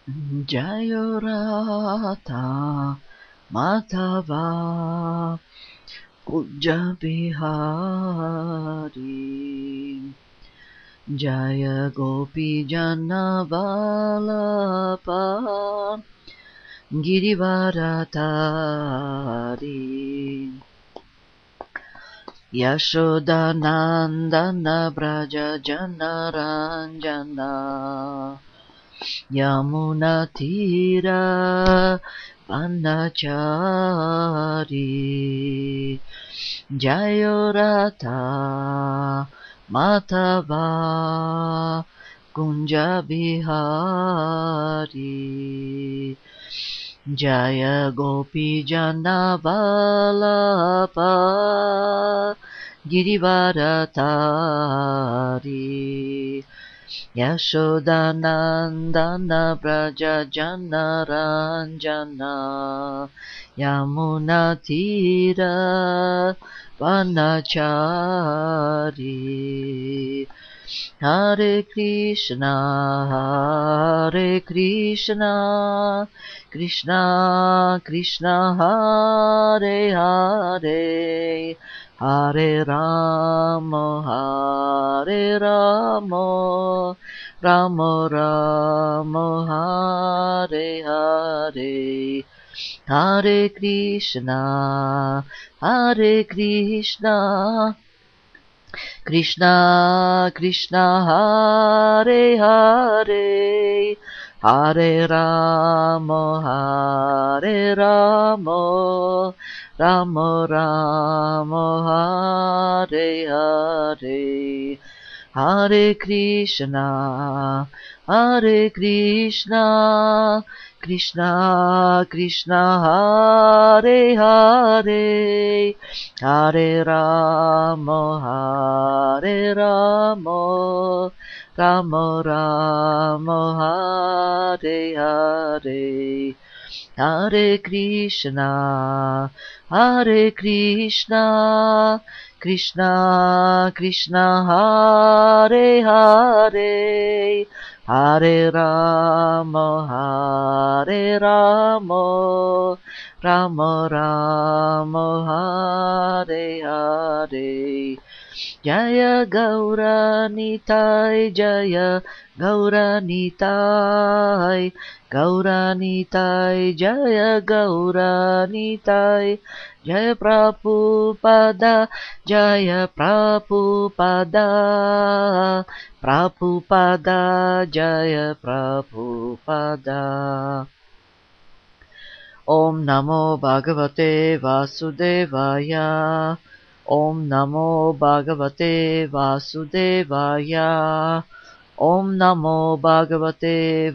Jayorata Matava Kuja Bihari Jaya Gopi Jana Vallabha Girivaratari Yashodanandana Braja Janaranjana Yamuna Tira Panachari Jayorata Matava Kunja Bihari Jaya Gopi Jana Vallabha Girivaratari Yashodanandana Braja Janaranjana Yamuna Tira Vanachari Hare Krishna Krishna Krishna Hare Hare Hare Rama Rama Rama Hare Hare Hare Krishna Krishna Krishna Hare Hare Hare Rama Rama Rama Hare Hare Hare Krishna Krishna Krishna Hare Hare Hare Rama Rama Rama Hare Hare Hare Krishna Krishna Krishna Hare Hare Hare Rama Rama Rama Hare Hare Jaya Gaura Nitai Jaya Gaura Nitai Gaura Nitai Jaya Gaura Nitai Jaya Prabhupada Jaya Prabhupada Prabhupada Jaya Prabhupada Om Namo Bhagavate Vasudevaya Om Namo Bhagavate Vasudevaya Om Namo Bhagavate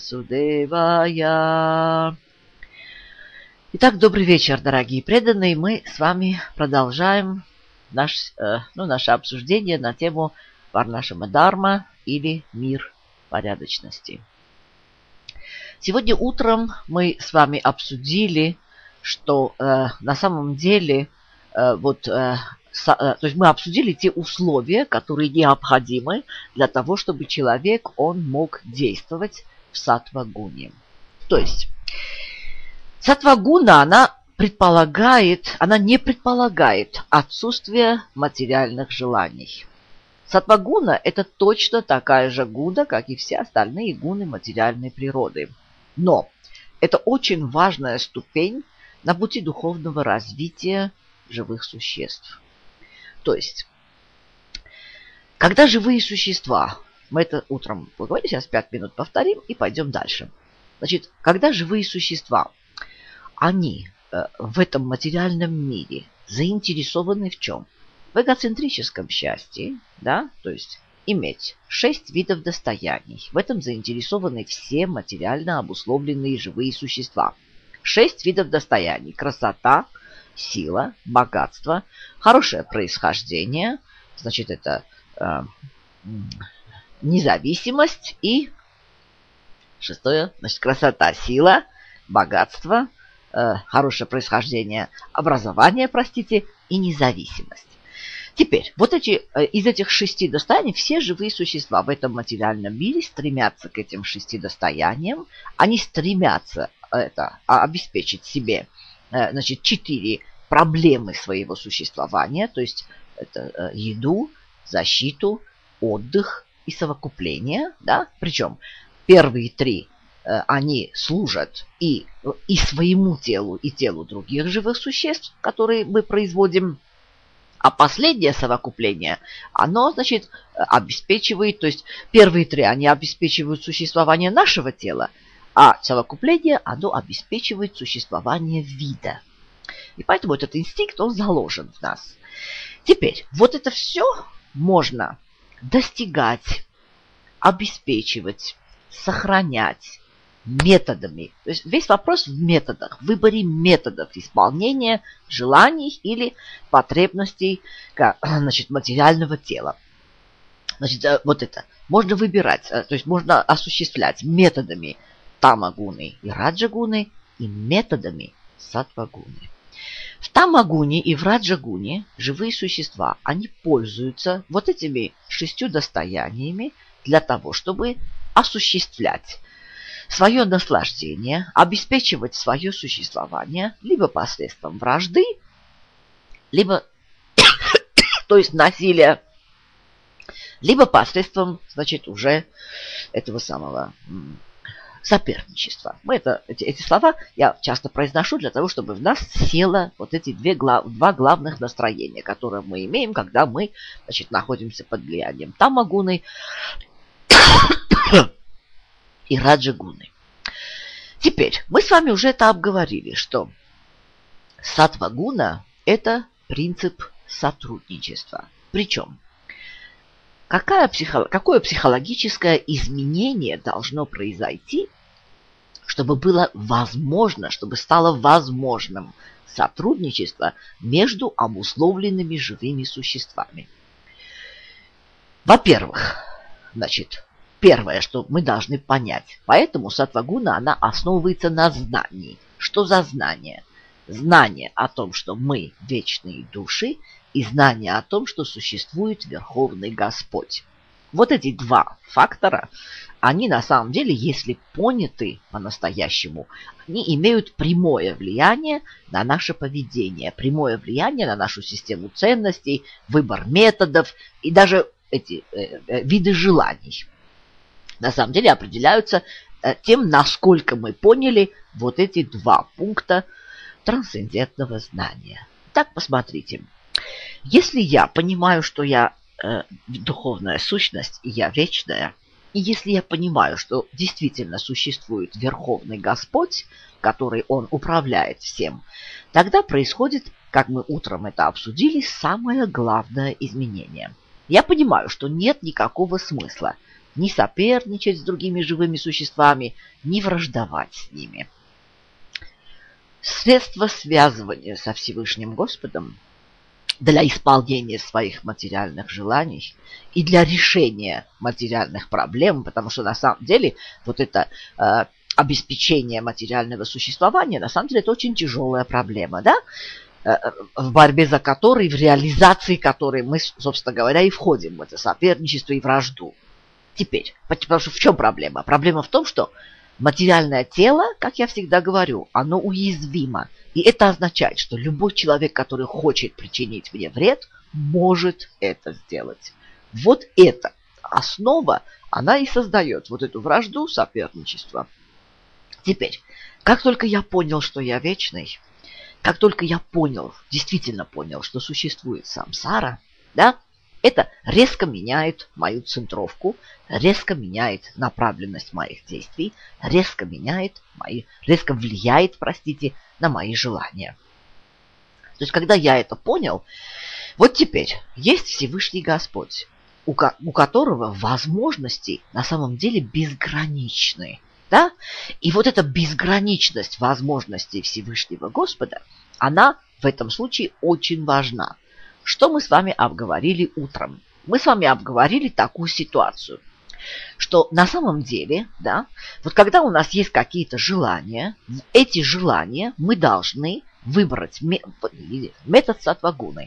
Vasудевая. Итак, добрый вечер, дорогие преданные. Мы с вами продолжаем наше обсуждение на тему Варнашрама Дharma или мир порядочности. Сегодня утром мы с вами обсудили, что на самом деле то есть мы обсудили те условия, которые необходимы для того, чтобы человек он мог действовать в саттва-гуне. То есть саттва-гуна, она не предполагает отсутствие материальных желаний. Саттва-гуна – это точно такая же гуна, как и все остальные гуны материальной природы. Но это очень важная ступень на пути духовного развития живых существ. То есть, когда живые существа, мы это утром поговорим, сейчас 5 минут повторим и пойдем дальше. Значит, когда живые существа, они в этом материальном мире заинтересованы в чем? В эгоцентрическом счастье, да, то есть иметь 6 видов достояний. В этом заинтересованы все материально обусловленные живые существа. 6 видов достояний. Красота, сила, богатство, хорошее происхождение, значит, это независимость и шестое, значит, красота, сила, богатство, хорошее происхождение, образование, простите, и независимость. Теперь, вот из этих 6 достояний все живые существа в этом материальном мире стремятся к этим 6 достояниям. Они стремятся обеспечить себе, значит, 4 проблемы своего существования, то есть это еду, защиту, отдых и совокупление, да? Причем первые 3 они служат и своему телу, и телу других живых существ, которые мы производим. А последнее совокупление, оно, значит, обеспечивает, то есть первые 3, они обеспечивают существование нашего тела, а совокупление, оно обеспечивает существование вида. И поэтому этот инстинкт, он заложен в нас. Теперь, вот это все можно достигать, обеспечивать, сохранять методами. То есть весь вопрос в методах, в выборе методов исполнения желаний или потребностей, значит, материального тела. Значит, вот это можно выбирать, то есть можно осуществлять методами тамагуны и раджагуны и методами саттвагуны. В тамагуне и в раджагуне живые существа, они пользуются вот этими 6 достояниями для того, чтобы осуществлять свое наслаждение, обеспечивать свое существование либо посредством вражды, либо, то есть насилия, либо посредством, значит, уже этого самого соперничества. Эти слова я часто произношу для того, чтобы в нас село вот эти 2 главных настроения, которые мы имеем, когда мы, значит, находимся под влиянием тамагуны и раджагуны. Теперь, мы с вами уже это обговорили, что саттвагуна – это принцип сотрудничества. Причем, какое психологическое изменение должно произойти, чтобы было возможно, чтобы стало возможным сотрудничество между обусловленными живыми существами? Во-первых, значит, первое, что мы должны понять, поэтому саттвагуна, она основывается на знании. Что за знание? Знание о том, что мы вечные души, и знание о том, что существует Верховный Господь. Вот эти 2 фактора, они на самом деле, если поняты по-настоящему, они имеют прямое влияние на наше поведение, прямое влияние на нашу систему ценностей, выбор методов и даже эти виды желаний. На самом деле определяются тем, насколько мы поняли вот эти 2 пункта трансцендентного знания. Так, посмотрите. Если я понимаю, что я духовная сущность, и я вечная, и если я понимаю, что действительно существует Верховный Господь, который Он управляет всем, тогда происходит, как мы утром это обсудили, самое главное изменение. Я понимаю, что нет никакого смысла ни соперничать с другими живыми существами, ни враждовать с ними. Средство связывания со Всевышним Господом для исполнения своих материальных желаний и для решения материальных проблем, потому что на самом деле вот это обеспечение материального существования, на самом деле это очень тяжелая проблема, да? В борьбе за которой, в реализации которой мы, собственно говоря, и входим в это соперничество и вражду. Теперь, потому что в чем проблема? Проблема в том, что материальное тело, как я всегда говорю, оно уязвимо. И это означает, что любой человек, который хочет причинить мне вред, может это сделать. Вот эта основа, она и создает вот эту вражду, соперничество. Теперь, как только я понял, что я вечный, как только я понял, действительно понял, что существует самсара, да, это резко меняет мою центровку, резко меняет направленность моих действий, резко влияет, на мои желания. То есть, когда я это понял, вот теперь есть Всевышний Господь, у которого возможности на самом деле безграничны. Да? И вот эта безграничность возможностей Всевышнего Господа, она в этом случае очень важна. Что мы с вами обговорили утром? Мы с вами обговорили такую ситуацию, что на самом деле, да, вот когда у нас есть какие-то желания, эти желания мы должны выбрать метод саттвагуны.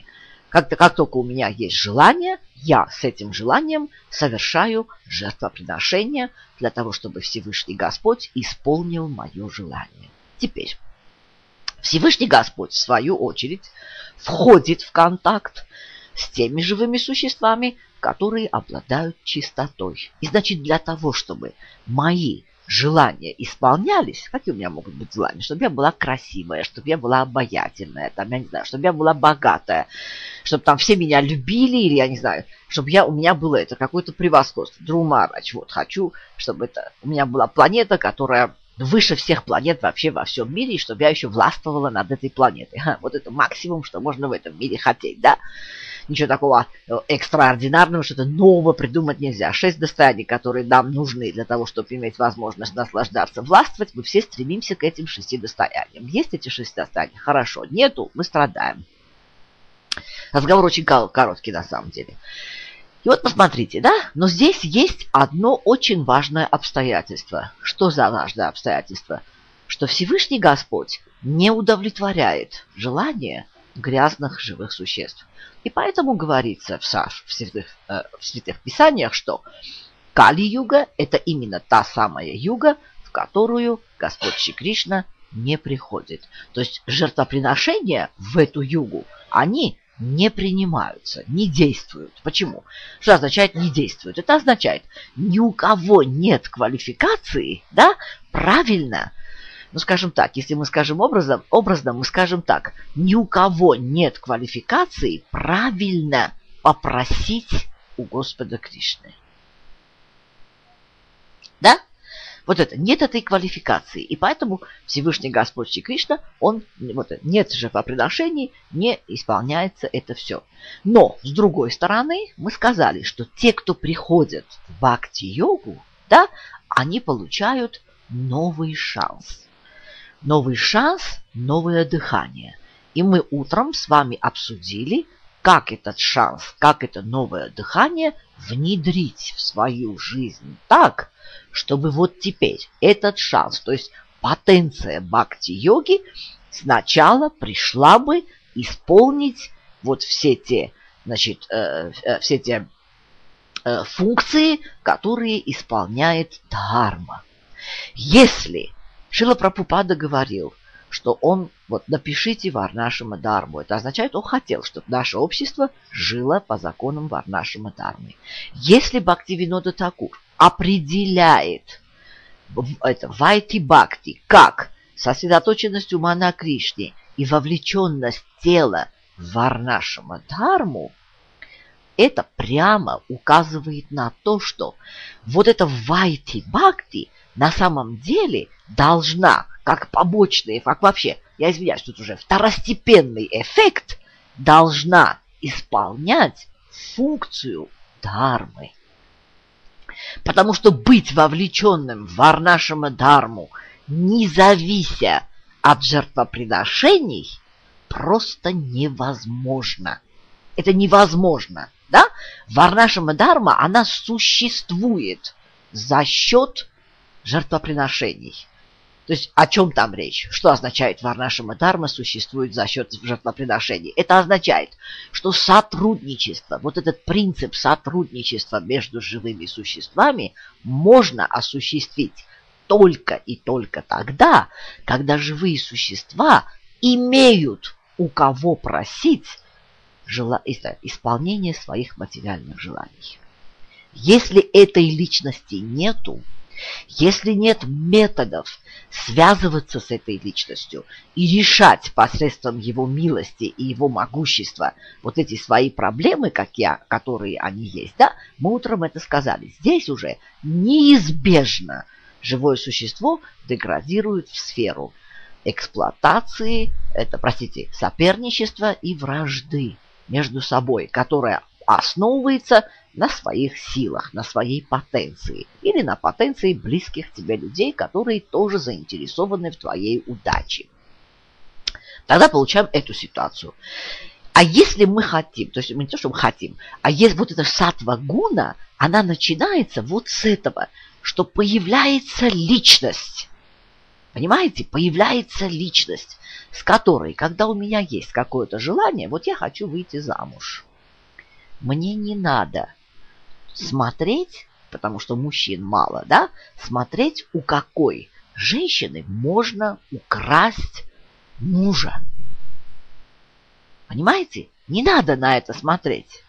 Как только у меня есть желание, я с этим желанием совершаю жертвоприношение для того, чтобы Всевышний Господь исполнил мое желание. Теперь Всевышний Господь, в свою очередь, входит в контакт с теми живыми существами, которые обладают чистотой. И значит, для того, чтобы мои желания исполнялись, какие у меня могут быть желания? Чтобы я была красивая, чтобы я была обаятельная, там, я не знаю, чтобы я была богатая, чтобы там все меня любили, или, я не знаю, чтобы у меня было это какое-то превосходство. Друмарач, вот, хочу, чтобы у меня была планета, которая выше всех планет вообще во всем мире, и чтобы я еще властвовала над этой планетой. Вот это максимум, что можно в этом мире хотеть, да? Ничего такого экстраординарного, что-то нового придумать нельзя. 6 достояний, которые нам нужны для того, чтобы иметь возможность наслаждаться, властвовать, мы все стремимся к этим 6 достояниям. Есть эти 6 достояний? Хорошо. Нету? Мы страдаем. Разговор очень короткий на самом деле. И вот посмотрите, да? Но здесь есть одно очень важное обстоятельство. Что за важное обстоятельство? Что Всевышний Господь не удовлетворяет желания грязных живых существ. И поэтому говорится в святых писаниях, что Кали-юга – это именно та самая юга, в которую Господь Шри Кришна не приходит. То есть жертвоприношения в эту югу, они не принимаются, не действуют. Почему? Что означает не действуют? Это означает, ни у кого нет квалификации, да, правильно. Ну, скажем так, если мы скажем образно, мы скажем так, ни у кого нет квалификации правильно попросить у Господа Кришны. Да? Вот это, нет этой квалификации. И поэтому Всевышний Господь Шри Кришна, нет жертвоприношений, не исполняется это все. Но, с другой стороны, мы сказали, что те, кто приходят в бхакти-йогу, да, они получают новый шанс. Новый шанс, новое дыхание. И мы утром с вами обсудили, как этот шанс, как это новое дыхание внедрить в свою жизнь так, чтобы вот теперь этот шанс, то есть потенция бхакти-йоги сначала пришла бы исполнить вот все те, функции, которые исполняет дхарма. Если Шрила Прабхупада говорил, что он, напишите Варнашрама Дхарму. Это означает, он хотел, чтобы наше общество жило по законам Варнашрама Дхармы. Если Бхактивинода Thakур определяет это Вайти Бхакти как сосредоточенность ума на Кришне и вовлеченность тела в Варнашрама Дхарму, это прямо указывает на то, что вот эта Вайти Бхакти на самом деле должна, как побочный эффект, вообще, я извиняюсь, тут уже второстепенный эффект, должна исполнять функцию дхармы. Потому что быть вовлеченным в Варнашрама Дхарму, не завися от жертвоприношений, просто невозможно. Это невозможно, да? Варнашрама Дхарма, она существует за счет жертвоприношений. То есть о чем там речь? Что означает Варнашрама Дхарма существует за счет жертвоприношений? Это означает, что сотрудничество, вот этот принцип сотрудничества между живыми существами можно осуществить только и только тогда, когда живые существа имеют у кого просить исполнение своих материальных желаний. Если этой личности нету, если нет методов связываться с этой личностью и решать посредством его милости и его могущества вот эти свои проблемы, которые они есть, да, мы утром это сказали. Здесь уже неизбежно живое существо деградирует в сферу эксплуатации, соперничества и вражды между собой, которая основывается на своих силах, на своей потенции или на потенции близких тебе людей, которые тоже заинтересованы в твоей удаче. Тогда получаем эту ситуацию. А если мы хотим, то есть мы не то, что мы хотим, а если вот эта саттва-гуна, она начинается вот с этого, что появляется личность. Понимаете, появляется личность, с которой, когда у меня есть какое-то желание, вот я хочу выйти замуж. Мне не надо смотреть, потому что мужчин мало, да, смотреть, у какой женщины можно украсть мужа. Понимаете? Не надо на это смотреть.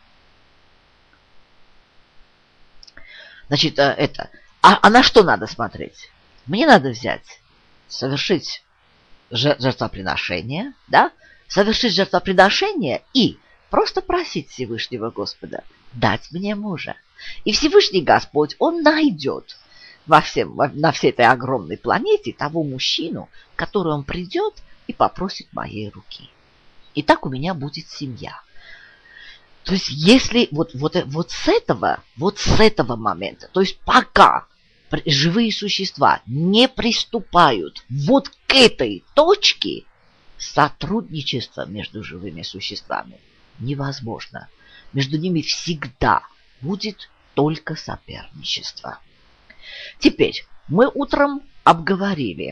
Значит, а на что надо смотреть? Мне надо взять, совершить жертвоприношение, да, совершить жертвоприношение и просто просить Всевышнего Господа дать мне мужа. И Всевышний Господь, Он найдет на всей этой огромной планете того мужчину, который Он придет и попросит моей руки. И так у меня будет семья. То есть если вот с этого момента, то есть пока живые существа не приступают вот к этой точке, сотрудничество между живыми существами невозможно. Между ними всегда будет только соперничество. Теперь мы утром обговорили.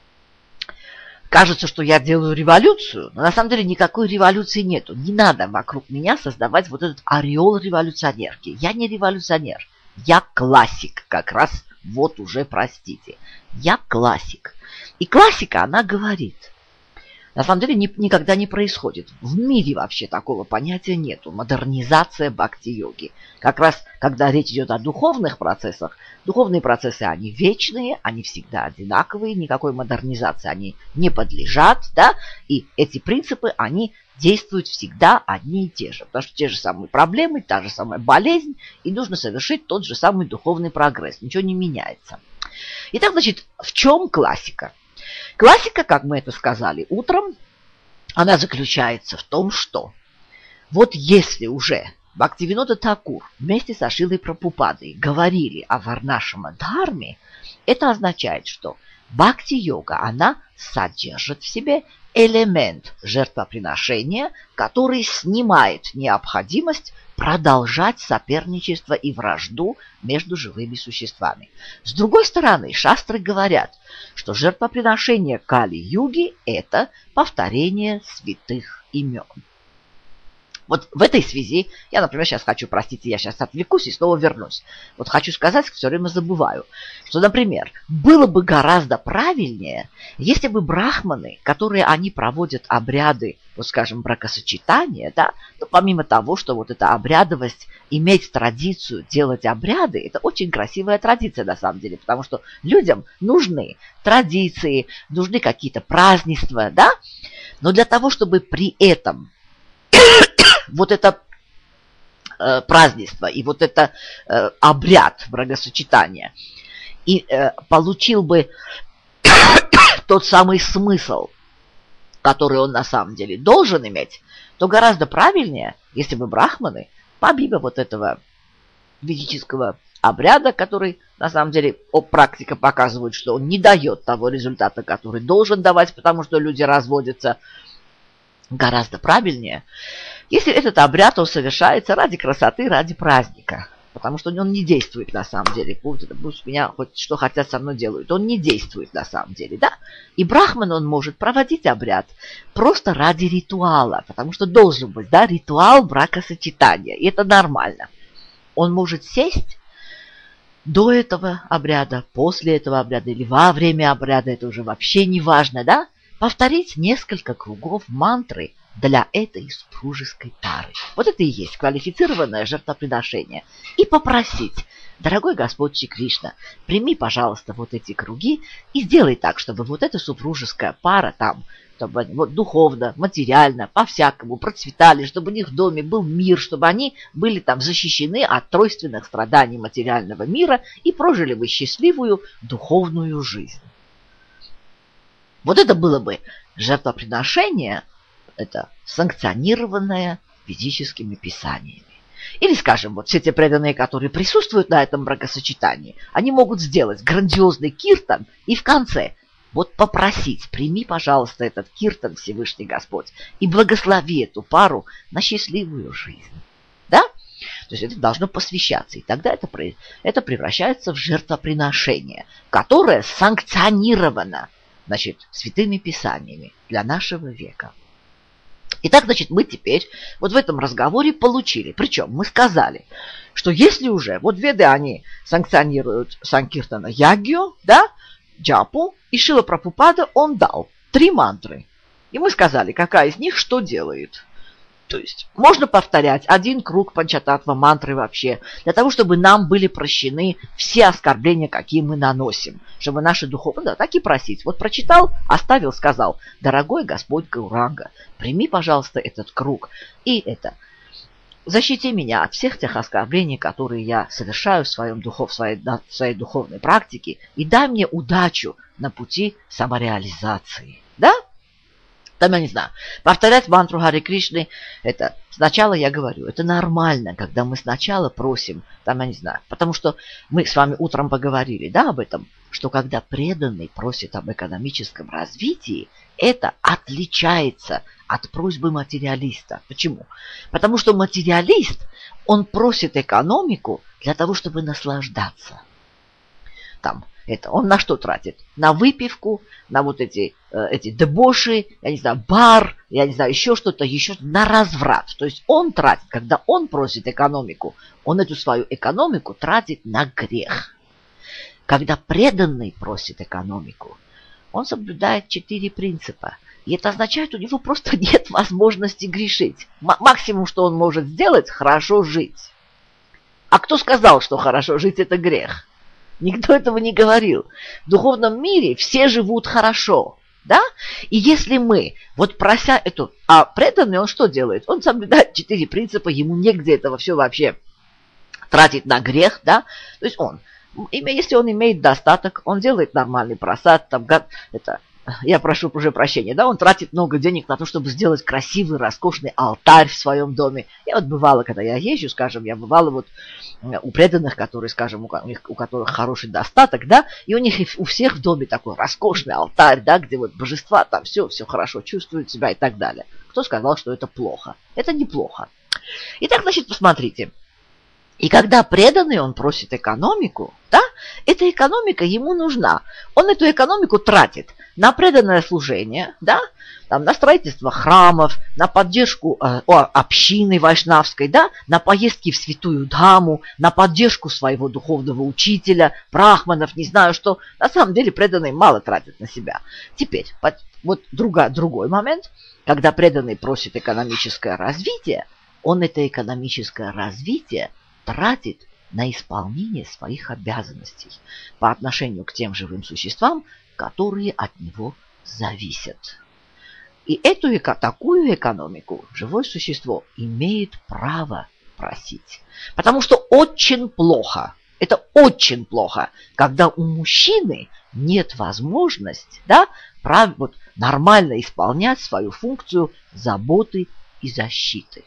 Кажется, что я делаю революцию, но на самом деле никакой революции нету. Не надо вокруг меня создавать вот этот ореол революционерки. Я не революционер, я классик как раз. Вот уже, простите, я классик. И классика, она говорит, на самом деле никогда не происходит. В мире вообще такого понятия нету. Модернизация бхакти-йоги. Как раз, когда речь идет о духовных процессах, духовные процессы, они вечные, они всегда одинаковые, никакой модернизации они не подлежат, да, и эти принципы, они действуют всегда одни и те же, потому что те же самые проблемы, та же самая болезнь, и нужно совершить тот же самый духовный прогресс, ничего не меняется. Итак, значит, в чем классика? Классика, как мы это сказали утром, она заключается в том, что вот если уже Бхактивинода Thakур вместе с Шрилой Прабхупадой говорили о Варнашрама Дхарме, это означает, что бхакти-йога, она содержит в себе элемент жертвоприношения, который снимает необходимость продолжать соперничество и вражду между живыми существами. С другой стороны, шастры говорят, что жертвоприношение Кали-юги – это повторение святых имен. Вот в этой связи я, например, сейчас хочу, простите, я сейчас отвлекусь и снова вернусь. Вот хочу сказать, все время забываю, что, например, было бы гораздо правильнее, если бы брахманы, которые они проводят обряды, вот скажем, бракосочетания, да, то помимо того, что вот эта обрядовость, иметь традицию делать обряды, это очень красивая традиция на самом деле, потому что людям нужны традиции, нужны какие-то празднества, да, но для того, чтобы при этом вот это празднество и вот это обряд бракосочетания и получил бы тот самый смысл, который он на самом деле должен иметь, то гораздо правильнее, если бы брахманы, помимо вот этого ведического обряда, который на самом деле практика показывает, что он не дает того результата, который должен давать, потому что люди разводятся, гораздо правильнее, если этот обряд он совершается ради красоты, ради праздника. Потому что он не действует на самом деле. Пусть меня хоть что хотят со мной делают. Он не действует на самом деле, да? И брахман, он может проводить обряд просто ради ритуала. Потому что должен быть, да, ритуал бракосочетания. И это нормально. Он может сесть до этого обряда, после этого обряда или во время обряда. Это уже вообще не важно, да? Повторить несколько кругов мантры для этой супружеской пары. Вот это и есть квалифицированное жертвоприношение. И попросить: дорогой Господь Шри Кришна, прими, пожалуйста, вот эти круги и сделай так, чтобы вот эта супружеская пара там, чтобы они вот духовно, материально, по-всякому процветали, чтобы у них в доме был мир, чтобы они были там защищены от тройственных страданий материального мира и прожили бы счастливую духовную жизнь. Вот это было бы жертвоприношение, это санкционированное ведическими писаниями. Или, скажем, вот все те преданные, которые присутствуют на этом бракосочетании, они могут сделать грандиозный киртан и в конце вот попросить: прими, пожалуйста, этот киртан, Всевышний Господь, и благослови эту пару на счастливую жизнь. Да? То есть это должно посвящаться, и тогда это превращается в жертвоприношение, которое санкционировано значит, святыми писаниями для нашего века. Итак, значит, мы теперь вот в этом разговоре получили, причем мы сказали, что если уже, вот веды, они санкционируют Санкиртана Ягью, да, Джапу, и Шила Прабхупада он дал 3 мантры. И мы сказали, какая из них что делает. То есть можно повторять 1 круг панчататва мантры вообще, для того, чтобы нам были прощены все оскорбления, какие мы наносим, чтобы наши духовные, да, так и просить. Вот прочитал, оставил, сказал: дорогой Господь Гауранга, прими, пожалуйста, этот круг и защити меня от всех тех оскорблений, которые я совершаю в своей духовной практике, и дай мне удачу на пути самореализации. Да? Там, я не знаю, повторять мантру Харе Кришны, это сначала я говорю, это нормально, когда мы сначала просим, там, я не знаю, потому что мы с вами утром поговорили, да, об этом, что когда преданный просит об экономическом развитии, это отличается от просьбы материалиста. Почему? Потому что материалист, он просит экономику для того, чтобы наслаждаться. Там, он на что тратит? На выпивку, на вот эти дебоши, я не знаю, бар, я не знаю, еще что-то, на разврат. То есть он тратит, когда он просит экономику, он эту свою экономику тратит на грех. Когда преданный просит экономику, он соблюдает 4 принципа. И это означает, у него просто нет возможности грешить. Максимум, что он может сделать, хорошо жить. А кто сказал, что хорошо жить – это грех? Никто этого не говорил. В духовном мире все живут хорошо, да? И если мы, вот прося эту... А преданный он что делает? Он соблюдает 4 принципа, ему негде этого все вообще тратить на грех, да? То есть если он имеет достаток, он делает нормальный просад, там, я прошу уже прощения, да, он тратит много денег на то, чтобы сделать красивый, роскошный алтарь в своем доме. Я вот бывала, когда я езжу, скажем, я бывала вот у преданных, которые, скажем, у которых хороший достаток, да, и у них у всех в доме такой роскошный алтарь, да, где вот божества, там все хорошо чувствуют себя и так далее. Кто сказал, что это плохо? Это неплохо. Итак, значит, посмотрите. И когда преданный, он просит экономику, да, эта экономика ему нужна. Он эту экономику тратит на преданное служение, да, там, на строительство храмов, на поддержку общины вайшнавской, да, на поездки в Святую Дхаму, на поддержку своего духовного учителя, брахманов, не знаю что. На самом деле преданный мало тратит на себя. Теперь, вот другой момент, когда преданный просит экономическое развитие, он это экономическое развитие тратит на исполнение своих обязанностей по отношению к тем живым существам, которые от него зависят. И такую экономику живое существо имеет право просить. Потому что очень плохо, это очень плохо, когда у мужчины нет возможности, да, нормально исполнять свою функцию заботы и защиты.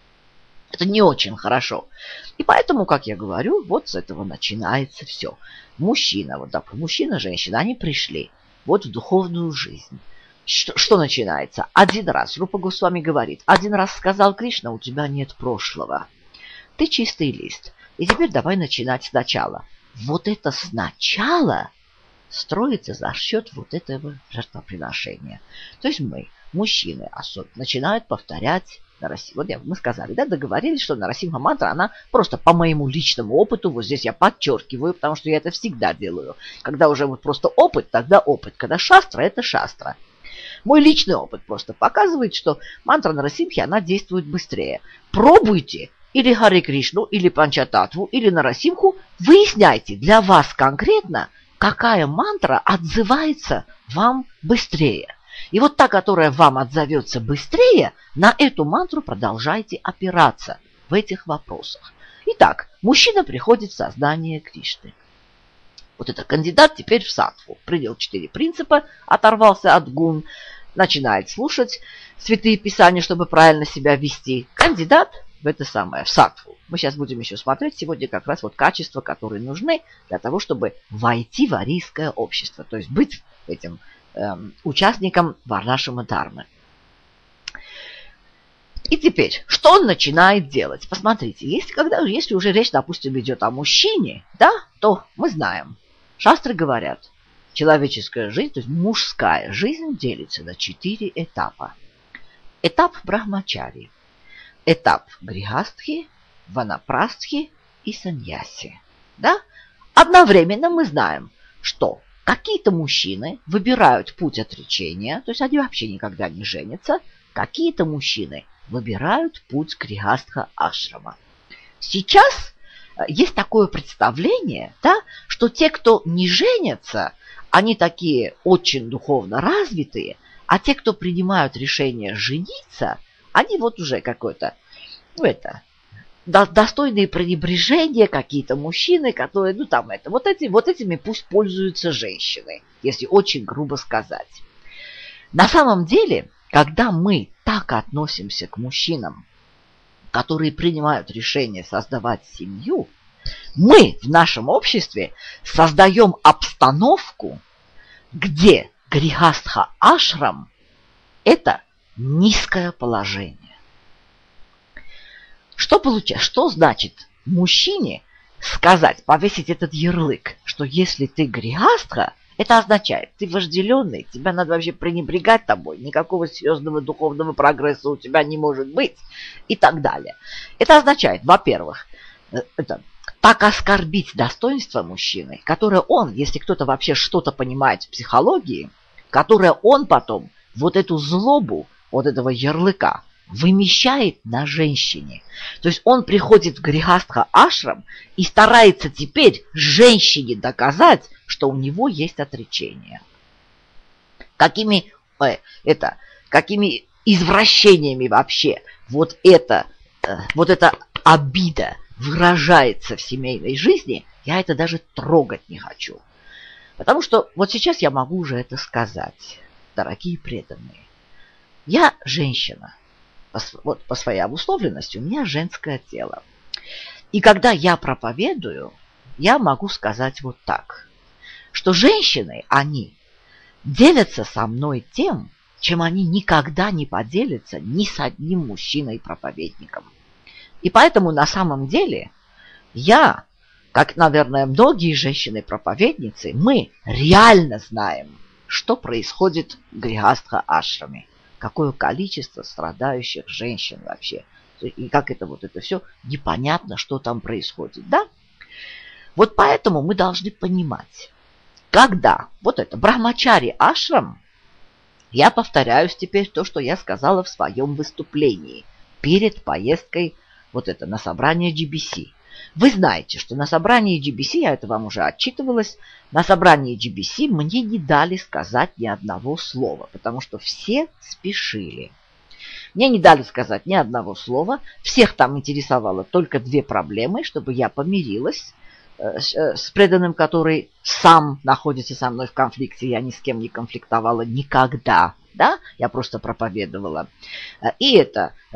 Это не очень хорошо. И поэтому, как я говорю, вот с этого начинается все. Мужчина, мужчина, женщина, они пришли вот в духовную жизнь. Что начинается? Один раз, Рупа Госвами говорит, один раз сказал Кришна, у тебя нет прошлого. Ты чистый лист. И теперь давай начинать сначала. Вот это сначала строится за счет вот этого жертвоприношения. То есть мужчины особенно, начинают повторять вот мы сказали, да, договорились, что Нарасимха мантра, она просто по моему личному опыту, вот здесь я подчеркиваю, потому что я это всегда делаю. Когда уже вот просто опыт, тогда опыт. Когда шастра, это шастра. Мой личный опыт просто показывает, что мантра Нарасимхи, она действует быстрее. Пробуйте или Харе Кришну, или Панчататву, или Нарасимху, выясняйте для вас конкретно, какая мантра отзывается вам быстрее. И вот та, которая вам отзовется быстрее, на эту мантру продолжайте опираться в этих вопросах. Итак, мужчина приходит в сознание Кришны. Вот это кандидат теперь в саттву. Принял 4 принципа, оторвался от гун, начинает слушать святые писания, чтобы правильно себя вести. Кандидат в саттву. Мы сейчас будем еще смотреть сегодня как раз вот качества, которые нужны для того, чтобы войти в арийское общество, то есть быть этим участником Варнашрама Дхармы. И теперь, что он начинает делать? Посмотрите, если уже речь, допустим, идет о мужчине, да, то мы знаем, шастры говорят, человеческая жизнь, то есть мужская жизнь, делится на 4 этапа. Этап брахмачари, этап грихастхи, ванапрастхи и саньяси. Да? Одновременно мы знаем, что какие-то мужчины выбирают путь отречения, то есть они вообще никогда не женятся, какие-то мужчины выбирают путь грихастха ашрама. Сейчас есть такое представление, да, что те, кто не женятся, они такие очень духовно развитые, а те, кто принимают решение жениться, они вот уже какой-то, достойные пренебрежения какие-то мужчины, которые, вот этими пусть пользуются женщины, если очень грубо сказать. На самом деле, когда мы так относимся к мужчинам, которые принимают решение создавать семью, мы в нашем обществе создаем обстановку, где грихастха ашрам – это низкое положение. Что значит мужчине сказать, повесить этот ярлык, что если ты грихастха, это означает, ты вожделенный, тебя надо вообще пренебрегать тобой, никакого серьезного духовного прогресса у тебя не может быть и так далее. Это означает, во-первых, так оскорбить достоинство мужчины, которое он, если кто-то вообще что-то понимает в психологии, которое он потом вот эту злобу, вот этого ярлыка вымещает на женщине. То есть он приходит в грихастха ашрам и старается теперь женщине доказать, что у него есть отречение. Какими извращениями вообще вот эта обида выражается в семейной жизни, я это даже трогать не хочу. Потому что вот сейчас я могу уже это сказать, дорогие преданные. Я женщина. По своей обусловленности у меня женское тело. И когда я проповедую, я могу сказать вот так, что женщины, они делятся со мной тем, чем они никогда не поделятся ни с одним мужчиной-проповедником. И поэтому на самом деле я, как, наверное, многие женщины-проповедницы, мы реально знаем, что происходит в грихастха ашраме. Какое количество страдающих женщин вообще. И как это все непонятно, что там происходит, да? Вот поэтому мы должны понимать, когда брахмачари ашрам, я повторяюсь теперь то, что я сказала в своем выступлении перед поездкой на собрание GBC. Вы знаете, что на собрании GBC, я это вам уже отчитывалась, на собрании GBC мне не дали сказать ни одного слова, потому что все спешили. Мне не дали сказать ни одного слова, всех там интересовало только 2 проблемы, чтобы я помирилась с преданным, который сам находится со мной в конфликте, я ни с кем не конфликтовала никогда, да, я просто проповедовала. И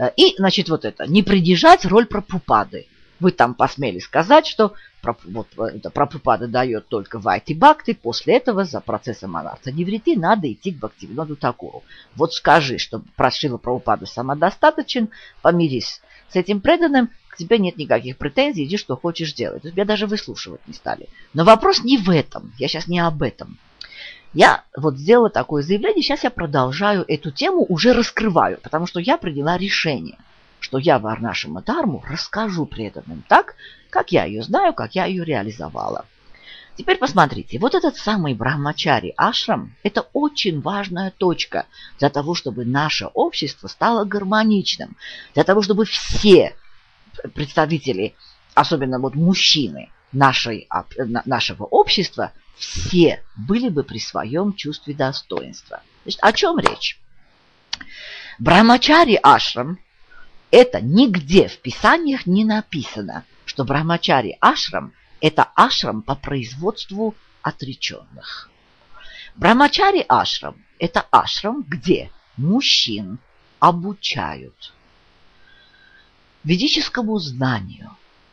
не придержать роль Прабхупады. Вы там посмели сказать, что Прабхупада дает только Вайти Бхакти, после этого за процессом Анарта Ниврити надо идти к Бхактивиноду Такуру. Вот скажи, что Шрила Прабхупада самодостаточен, помирись с этим преданным, к тебе нет никаких претензий, иди что хочешь делать. Тебя даже выслушивать не стали. Но вопрос не в этом, я сейчас не об этом. Я сделала такое заявление, сейчас я продолжаю эту тему, уже раскрываю, потому что я приняла решение, что я Варнашима Дхарму расскажу преданным так, как я ее знаю, как я ее реализовала. Теперь посмотрите, вот этот самый брахмачари ашрам – это очень важная точка для того, чтобы наше общество стало гармоничным, для того, чтобы все представители, особенно мужчины нашего общества, все были бы при своем чувстве достоинства. Значит, о чем речь? Брахмачари ашрам – это нигде в писаниях не написано, что брахмачари ашрам – это ашрам по производству отреченных. Брахмачари ашрам – это ашрам, где мужчин обучают ведическому знанию.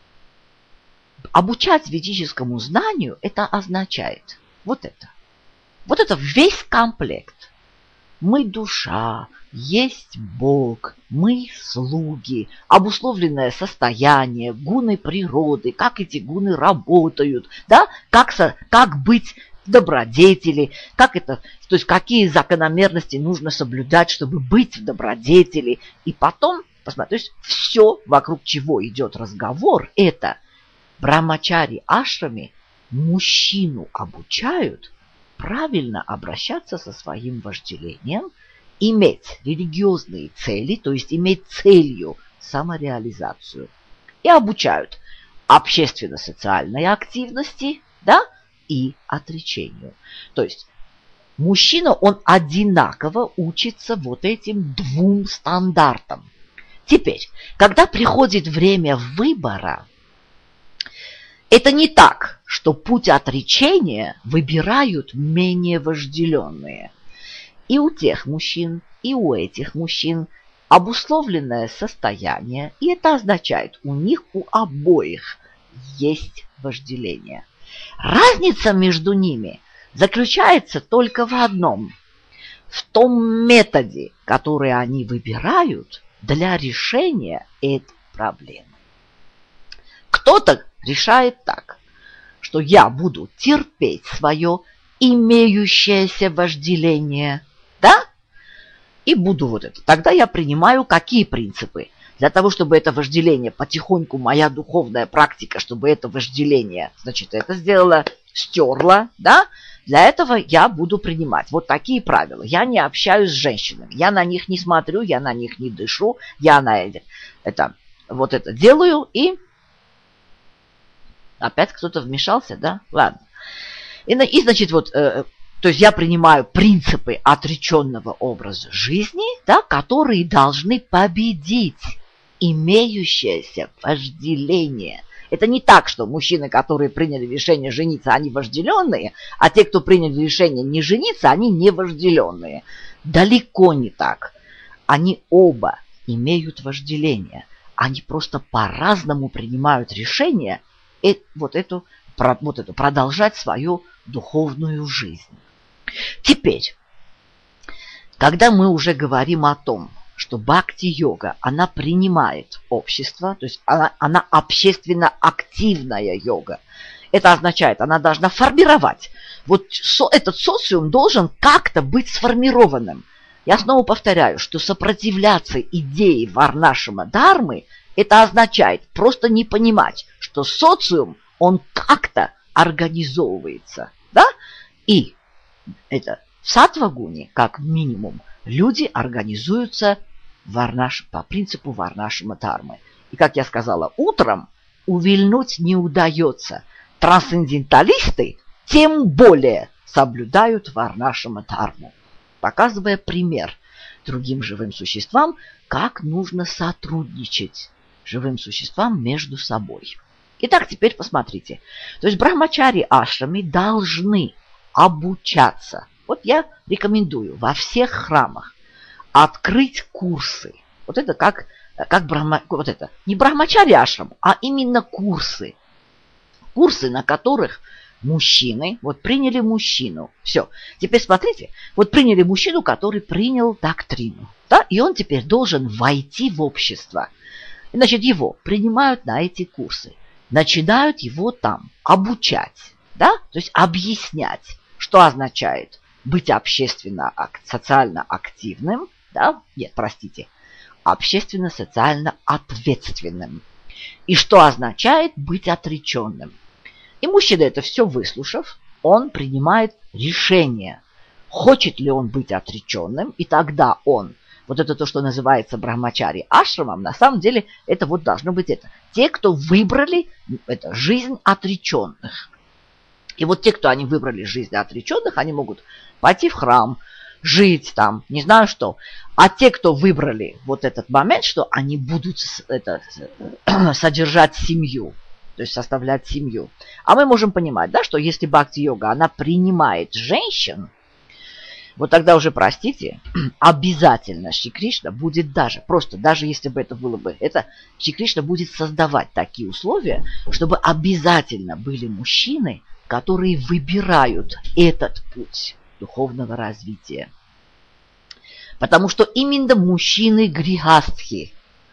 Обучать ведическому знанию – это означает вот это. Вот это весь комплект. Мы душа, есть Бог, мы слуги, обусловленное состояние, гуны природы, как эти гуны работают, да? Как быть добродетели, как это, то есть какие закономерности нужно соблюдать, чтобы быть в добродетели. И потом, посмотрите, то есть все, вокруг чего идет разговор, это брахмачари ашрами мужчину обучают правильно обращаться со своим вожделением, иметь религиозные цели, то есть иметь целью самореализацию. И обучают общественно-социальной активности, да, и отречению. То есть мужчина, он одинаково учится вот этим двум стандартам. Теперь, когда приходит время выбора, это не так, что путь отречения выбирают менее вожделенные. И у тех мужчин, и у этих мужчин обусловленное состояние, и это означает, у них у обоих есть вожделение. Разница между ними заключается только в одном: в том методе, который они выбирают для решения этой проблемы. Кто-то решает так, что я буду терпеть свое имеющееся вожделение, да? И буду вот это. Тогда я принимаю какие принципы? Для того, чтобы это вожделение, потихоньку моя духовная практика, чтобы это вожделение, значит, это сделала, стерла, да? Для этого я буду принимать вот такие правила. Я не общаюсь с женщинами, я на них не смотрю, я на них не дышу, я на это вот это делаю, и опять кто-то вмешался, да? Ладно. И значит, вот, то есть я принимаю принципы отреченного образа жизни, да, которые должны победить имеющееся вожделение. Это не так, что мужчины, которые приняли решение жениться, они вожделенные, а те, кто приняли решение не жениться, они не вожделенные. Далеко не так. Они оба имеют вожделение. Они просто по-разному принимают решение вот эту продолжать свою духовную жизнь. Теперь, когда мы уже говорим о том, что бхакти-йога, она принимает общество, то есть она общественно активная йога, это означает, она должна формировать. Вот этот социум должен как-то быть сформированным. Я снова повторяю, что сопротивляться идее варнашрама дхармы, это означает просто не понимать, что социум, он как-то организовывается, да? И это в саттва-гуне, как минимум, люди организуются по принципу варнашрама дхармы. И, как я сказала, утром увильнуть не удается. Трансценденталисты тем более соблюдают варнашрама дхарму, показывая пример другим живым существам, как нужно сотрудничать живым существам между собой. Итак, теперь посмотрите. То есть брахмачари ашрами должны обучаться. Вот я рекомендую во всех храмах открыть курсы. Вот это вот это не брахмачари ашрам, а именно курсы. Курсы, на которых мужчины, вот приняли мужчину. Все. Теперь смотрите, вот приняли мужчину, который принял доктрину. Да? И он теперь должен войти в общество. И, значит, его принимают на эти курсы. Начинают его там обучать, да? То есть объяснять, что означает быть социально активным, да? Нет, простите, общественно-социально ответственным. И что означает быть отреченным. И мужчина, это все выслушав, он принимает решение, хочет ли он быть отреченным, и тогда он, вот это то, что называется брахмачари ашрамом, на самом деле это вот должно быть это. Те, кто выбрали это, жизнь отреченных. И вот те, кто они выбрали жизнь отреченных, они могут пойти в храм, жить там, не знаю что. А те, кто выбрали вот этот момент, что они будут содержать семью, то есть составлять семью. А мы можем понимать, да, что если бхакти-йога, она принимает женщин, вот тогда уже, простите, обязательно Шри Кришна будет даже если бы это было бы, Шри Кришна будет создавать такие условия, чтобы обязательно были мужчины, которые выбирают этот путь духовного развития. Потому что именно мужчины грихастхи,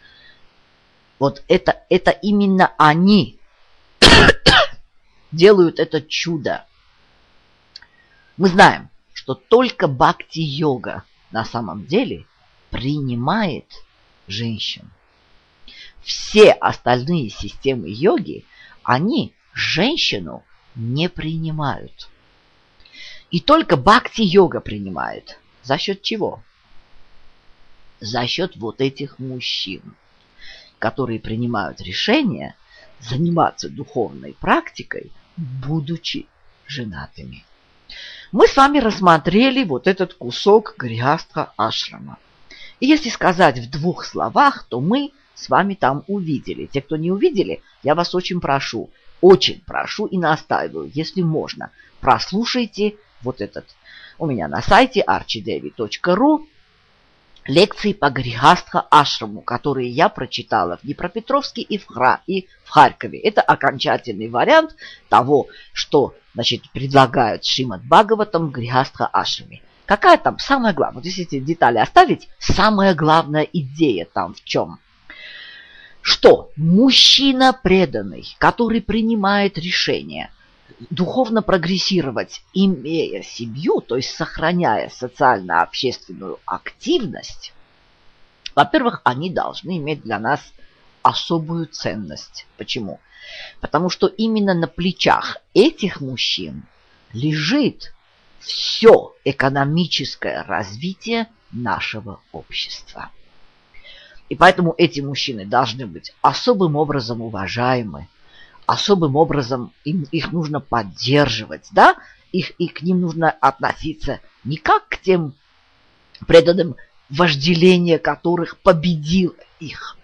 вот это именно они делают это чудо. Мы знаем, что только бхакти-йога на самом деле принимает женщин. Все остальные системы йоги, они женщину не принимают. И только бхакти-йога принимает. За счет чего? За счет вот этих мужчин, которые принимают решение заниматься духовной практикой, будучи женатыми. Мы с вами рассмотрели вот этот кусок грихастха ашрама. И если сказать в двух словах, то мы с вами там увидели. Те, кто не увидели, я вас очень прошу и настаиваю, если можно, прослушайте вот этот у меня на сайте archidevi.ru лекции по грихастха ашраму, которые я прочитала в Днепропетровске и в Харькове. Это окончательный вариант того, что, значит, предлагают Шримад Бхагаватам в грихастха ашраме. Какая там самая главная, вот если эти детали оставить, самая главная идея там в чем? Что мужчина преданный, который принимает решение духовно прогрессировать, имея семью, то есть сохраняя социально-общественную активность, во-первых, они должны иметь для нас особую ценность. Почему? Потому что именно на плечах этих мужчин лежит все экономическое развитие нашего общества. И поэтому эти мужчины должны быть особым образом уважаемы, особым образом их нужно поддерживать, да? И к ним нужно относиться не как к тем преданным, вожделение которых победило их.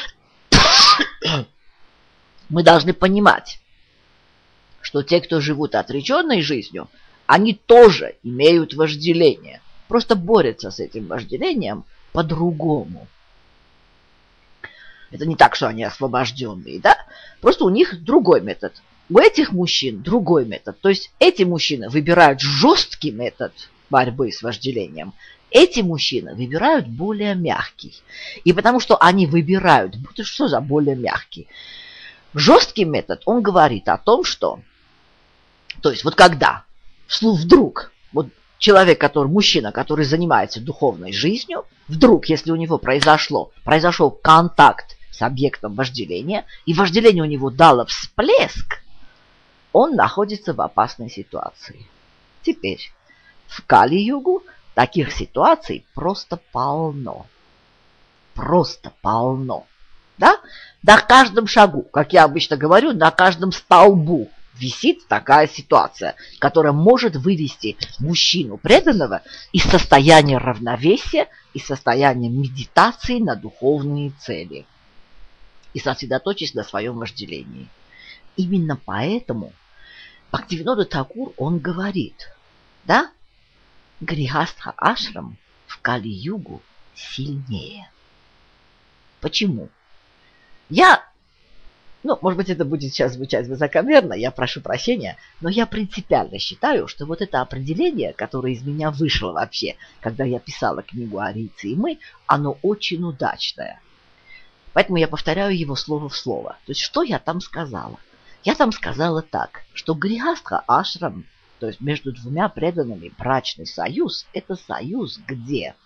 Мы должны понимать, что те, кто живут отреченной жизнью, они тоже имеют вожделение, просто борются с этим вожделением по-другому. Это не так, что они освобожденные, да? Просто у них другой метод. У этих мужчин другой метод. То есть эти мужчины выбирают жесткий метод борьбы с вожделением. Эти мужчины выбирают более мягкий. И потому что они выбирают, что за более мягкий? Жесткий метод, он говорит о том, что... То есть вот когда вдруг вот человек, мужчина, который занимается духовной жизнью, вдруг, если у него произошел контакт с объектом вожделения, и вожделение у него дало всплеск, он находится в опасной ситуации. Теперь, в Кали-югу таких ситуаций просто полно. Просто полно. Да? На каждом шагу, как я обычно говорю, на каждом столбу висит такая ситуация, которая может вывести мужчину преданного из состояния равновесия, из состояния медитации на духовные цели и сосредоточить на своем вожделении. Именно поэтому Бхактивинода Тхакур, он говорит, да, грихастха ашрам в Кали-югу сильнее. Почему? Может быть, это будет сейчас звучать высокомерно, я прошу прощения, но я принципиально считаю, что вот это определение, которое из меня вышло вообще, когда я писала книгу «Арийцы и мы», оно очень удачное. Поэтому я повторяю его слово в слово. То есть, что я там сказала? Я там сказала так, что грихастха ашрам, то есть между двумя преданными брачный союз, это союз, где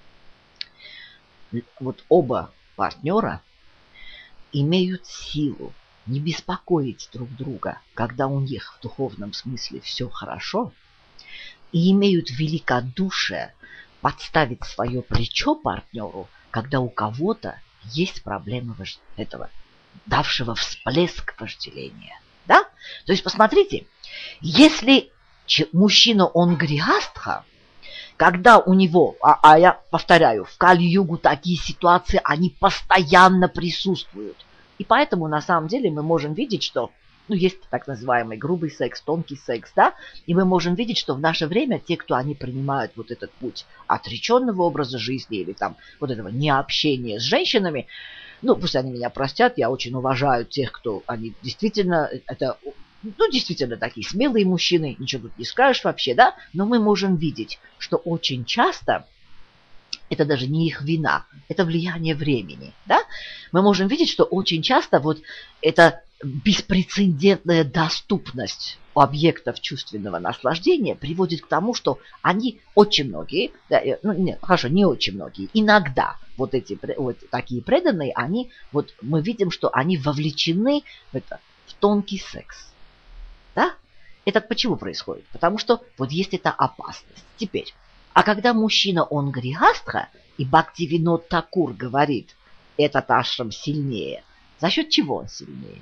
вот оба партнера имеют силу не беспокоить друг друга, когда у них в духовном смысле все хорошо, и имеют великодушие подставить свое плечо партнеру, когда у кого-то есть проблемы этого, давшего всплеск вожделения. Да? То есть, посмотрите, если мужчина, он грихастха, когда у него, я повторяю, в Кали-югу такие ситуации, они постоянно присутствуют. И поэтому, на самом деле, мы можем видеть, что есть так называемый грубый секс, тонкий секс, да, и мы можем видеть, что в наше время те, кто они принимают вот этот путь отреченного образа жизни или там вот этого необщения с женщинами, пусть они меня простят, я очень уважаю тех, кто они действительно, это, действительно такие смелые мужчины, ничего тут не скажешь вообще, да, но мы можем видеть, что очень часто это даже не их вина, это влияние времени, да? Мы можем видеть, что очень часто вот это беспрецедентная доступность объектов чувственного наслаждения приводит к тому, что они очень многие, да, ну, нет, хорошо, не очень многие, иногда вот такие преданные, они, вот мы видим, что они вовлечены в тонкий секс. Да? Это почему происходит? Потому что вот есть эта опасность. Теперь, а когда мужчина, он грихастха, и Бхактивинод Такур говорит, этот ашрам сильнее, за счет чего он сильнее?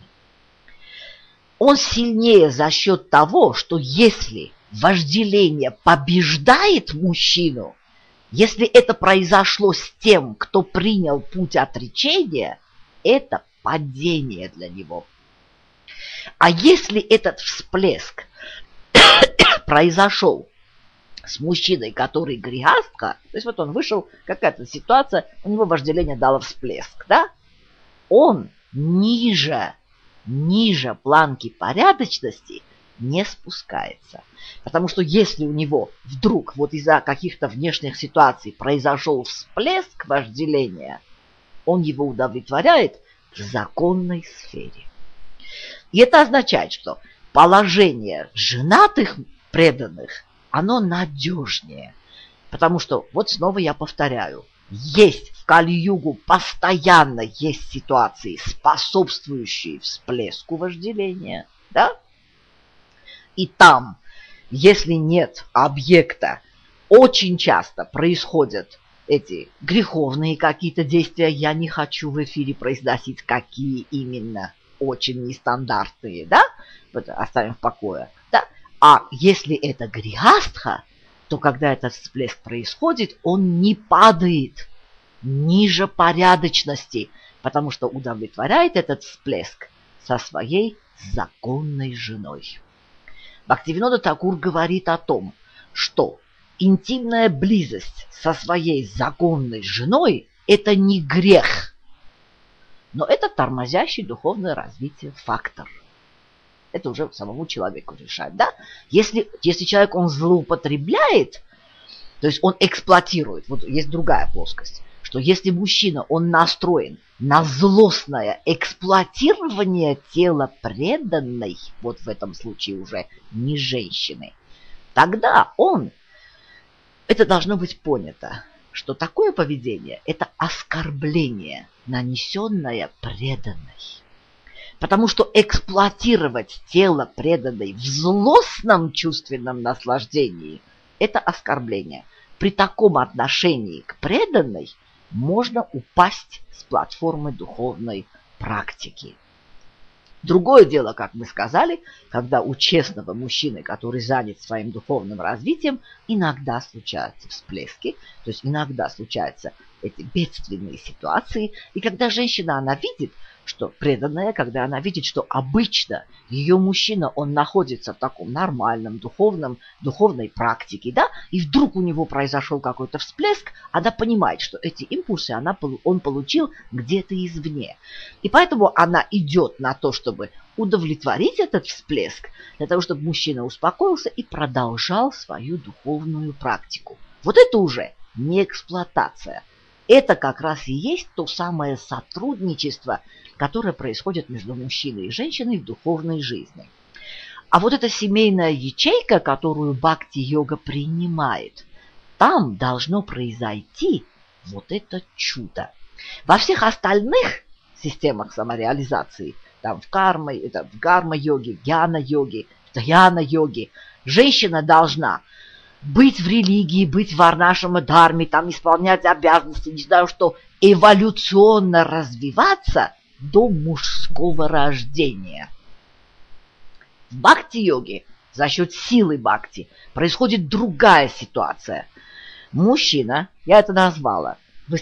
Он сильнее за счет того, что если вожделение побеждает мужчину, если это произошло с тем, кто принял путь отречения, это падение для него. А если этот всплеск произошел с мужчиной, который грихастха, то есть вот он вышел, какая-то ситуация, у него вожделение дало всплеск, да? Он ниже планки порядочности не спускается. Потому что если у него вдруг вот из-за каких-то внешних ситуаций произошел всплеск вожделения, он его удовлетворяет в законной сфере. И это означает, что положение женатых преданных, оно надежнее. Потому что, вот снова я повторяю, есть в Кали-югу постоянно есть ситуации, способствующие всплеску вожделения, да? И там, если нет объекта, очень часто происходят эти греховные какие-то действия. Я не хочу в эфире произносить, какие именно, очень нестандартные, да? Оставим в покое, да? А если это грихастха, то когда этот всплеск происходит, он не падает ниже порядочности, потому что удовлетворяет этот всплеск со своей законной женой. Бхактивинода Такур говорит о том, что интимная близость со своей законной женой – это не грех, но это тормозящий духовное развитие фактор. Это уже самому человеку решать, да? Если человек, он злоупотребляет, то есть он эксплуатирует, вот есть другая плоскость, что если мужчина, он настроен на злостное эксплуатирование тела преданной, вот в этом случае уже не женщины, тогда это должно быть понято, что такое поведение – это оскорбление, нанесенное преданной. Потому что эксплуатировать тело преданной в злостном чувственном наслаждении – это оскорбление. При таком отношении к преданной можно упасть с платформы духовной практики. Другое дело, как мы сказали, когда у честного мужчины, который занят своим духовным развитием, иногда случаются всплески, то есть иногда случаются эти бедственные ситуации, и когда женщина, она видит, что преданная, когда она видит, что обычно ее мужчина, он находится в таком нормальном духовной практике, да, и вдруг у него произошел какой-то всплеск, она понимает, что эти импульсы он получил где-то извне. И поэтому она идет на то, чтобы удовлетворить этот всплеск, для того, чтобы мужчина успокоился и продолжал свою духовную практику. Вот это уже не эксплуатация. Это как раз и есть то самое сотрудничество, которое происходит между мужчиной и женщиной в духовной жизни. А вот эта семейная ячейка, которую бхакти-йога принимает, там должно произойти вот это чудо. Во всех остальных системах самореализации, там в карма-йоге, в гьяна-йоге, в дхьяна-йоге, женщина должна быть в религии, быть в варнашрама дхарме, там исполнять обязанности, не знаю что, эволюционно развиваться до мужского рождения. В бхакти-йоге за счет силы бхакти происходит другая ситуация. Мужчина, я это назвала,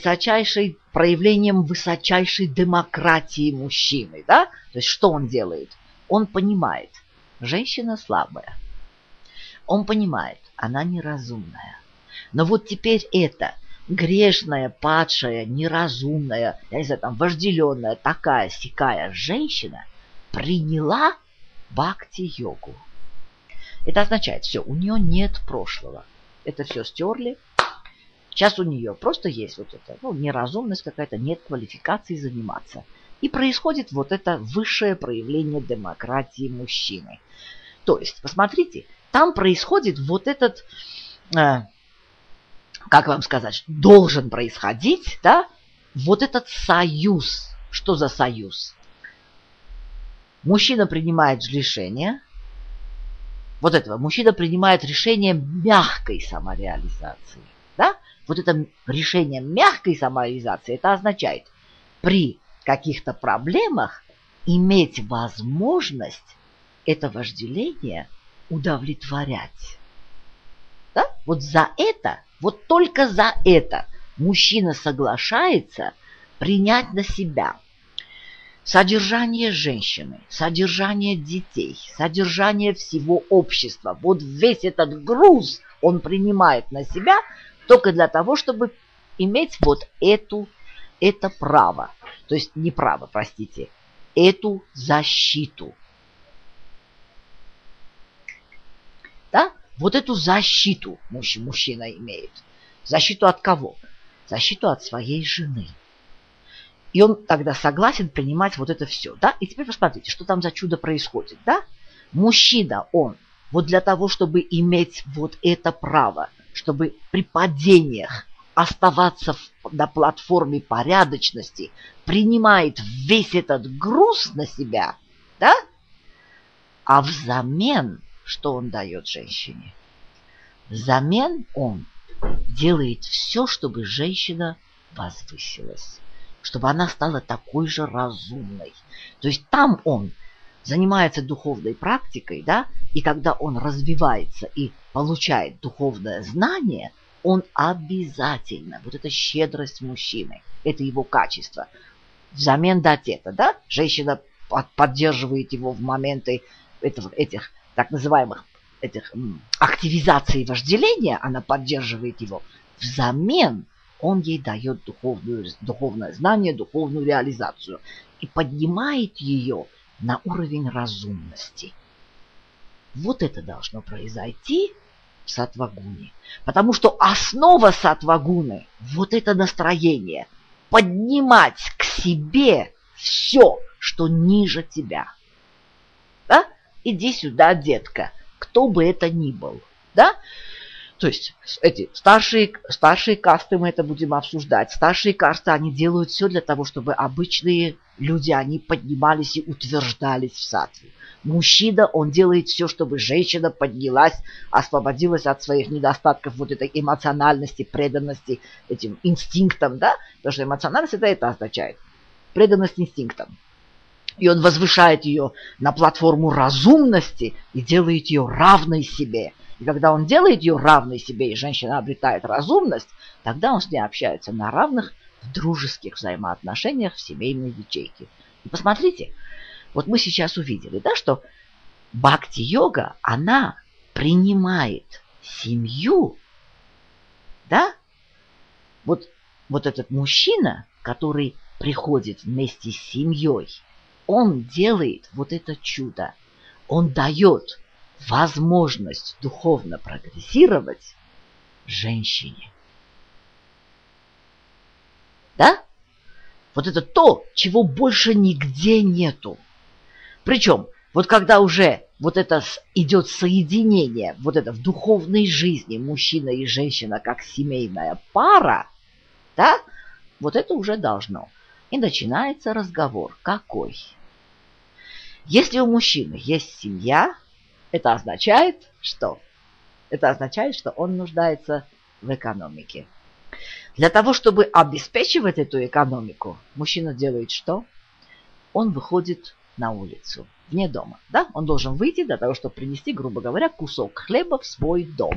проявлением высочайшей демократии мужчины, да? То есть что он делает? Он понимает, женщина слабая. Он понимает, она неразумная. Но вот теперь это грешная, падшая, неразумная, я не знаю, там, вожделенная, такая-сякая женщина приняла бхакти-йогу. Это означает, все, у нее нет прошлого. Это все стерли. Сейчас у нее просто есть вот это, неразумность какая-то, нет квалификации заниматься. и происходит вот это высшее проявление демократии мужчины. То есть, посмотрите, там происходит вот этот, как вам сказать, должен происходить, да, вот этот союз. Что за союз? Мужчина принимает решение, вот этого, мужчина принимает решение мягкой самореализации, да? Вот это решение мягкой самореализации, это означает при каких-то проблемах иметь возможность это вожделение удовлетворять. Да? Вот за это, вот только за это мужчина соглашается принять на себя содержание женщины, содержание детей, содержание всего общества. Вот весь этот груз он принимает на себя только для того, чтобы иметь вот это право. То есть не право, простите, эту защиту. Да? Вот эту защиту мужчина имеет. Защиту от кого? Защиту от своей жены. И он тогда согласен принимать вот это все. Да? И теперь посмотрите, что там за чудо происходит. Да? Мужчина, он вот для того, чтобы иметь вот это право, чтобы при падениях оставаться на платформе порядочности, принимает весь этот груз на себя, да? А взамен, что он дает женщине? Взамен он делает все, чтобы женщина возвысилась, чтобы она стала такой же разумной. То есть там он занимается духовной практикой, да, и когда он развивается и получает духовное знание, он обязательно, вот эта щедрость мужчины, это его качество, взамен дать это, да, женщина поддерживает его в моменты этих так называемых активизации вожделения, она поддерживает его, взамен он ей дает духовное знание, духовную реализацию и поднимает ее на уровень разумности. Вот это должно произойти в саттвагуне. Потому что основа саттвагуны – вот это настроение. Поднимать к себе все, что ниже тебя. Да? Иди сюда, детка, кто бы это ни был. Да? То есть эти старшие касты, мы это будем обсуждать. Старшие касты, они делают все для того, чтобы обычные люди, они поднимались и утверждались в саттве. Мужчина, он делает все, чтобы женщина поднялась, освободилась от своих недостатков, вот этой эмоциональности, преданности этим инстинктам, да? Потому что эмоциональность это означает. Преданность инстинктам. И он возвышает ее на платформу разумности и делает ее равной себе. И когда он делает ее равной себе, и женщина обретает разумность, тогда он с ней общается на равных в дружеских взаимоотношениях в семейной ячейке. И посмотрите, вот мы сейчас увидели, да, что бхакти-йога, она принимает семью, да? Вот этот мужчина, который приходит вместе с семьей, он делает вот это чудо. Он дает возможность духовно прогрессировать женщине. Да? Вот это то, чего больше нигде нету. Причем, вот когда уже вот это идет соединение, вот это в духовной жизни мужчина и женщина как семейная пара, да, вот это уже должно. И начинается разговор. Какой? Если у мужчины есть семья, это означает, что? Это означает, что он нуждается в экономике. Для того, чтобы обеспечивать эту экономику, мужчина делает что? Он выходит на улицу, вне дома. Да? Он должен выйти для того, чтобы принести, грубо говоря, кусок хлеба в свой дом.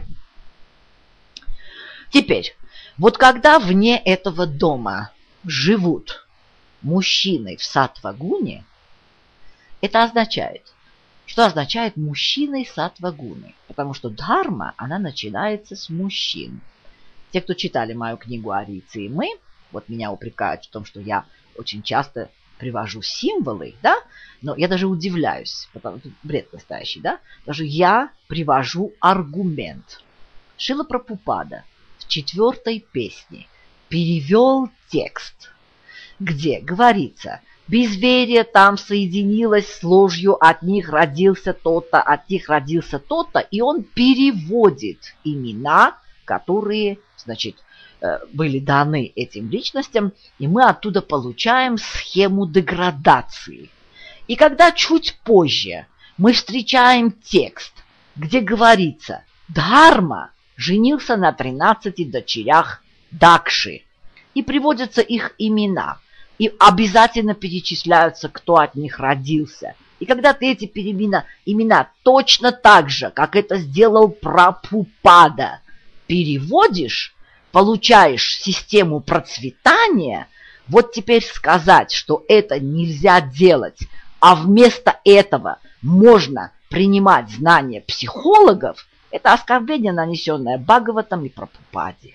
Теперь, вот когда вне этого дома живут мужчины в саттвагуне, это означает, что означает мужчины саттвагуны, потому что дхарма, она начинается с мужчин. Те, кто читали мою книгу «Арийцы и мы», вот меня упрекают в том, что я очень часто привожу символы, да, но я даже удивляюсь, потому что бред настоящий, да, даже я привожу аргумент. Шрила Прабхупада в 4-й песне перевел текст, где говорится, Безверие там соединилось с ложью, от них родился тот-то, от них родился тот-то, и он переводит имена, которые, значит, были даны этим личностям, и мы оттуда получаем схему деградации. И когда чуть позже мы встречаем текст, где говорится «Дхарма женился на 13 дочерях Дакши», и приводятся их имена, и обязательно перечисляются, кто от них родился. И когда ты эти имена точно так же, как это сделал Прабхупада, переводишь, получаешь систему процветания, вот теперь сказать, что это нельзя делать, а вместо этого можно принимать знания психологов, это оскорбление, нанесенное Бхагаватам и Прабхупаде.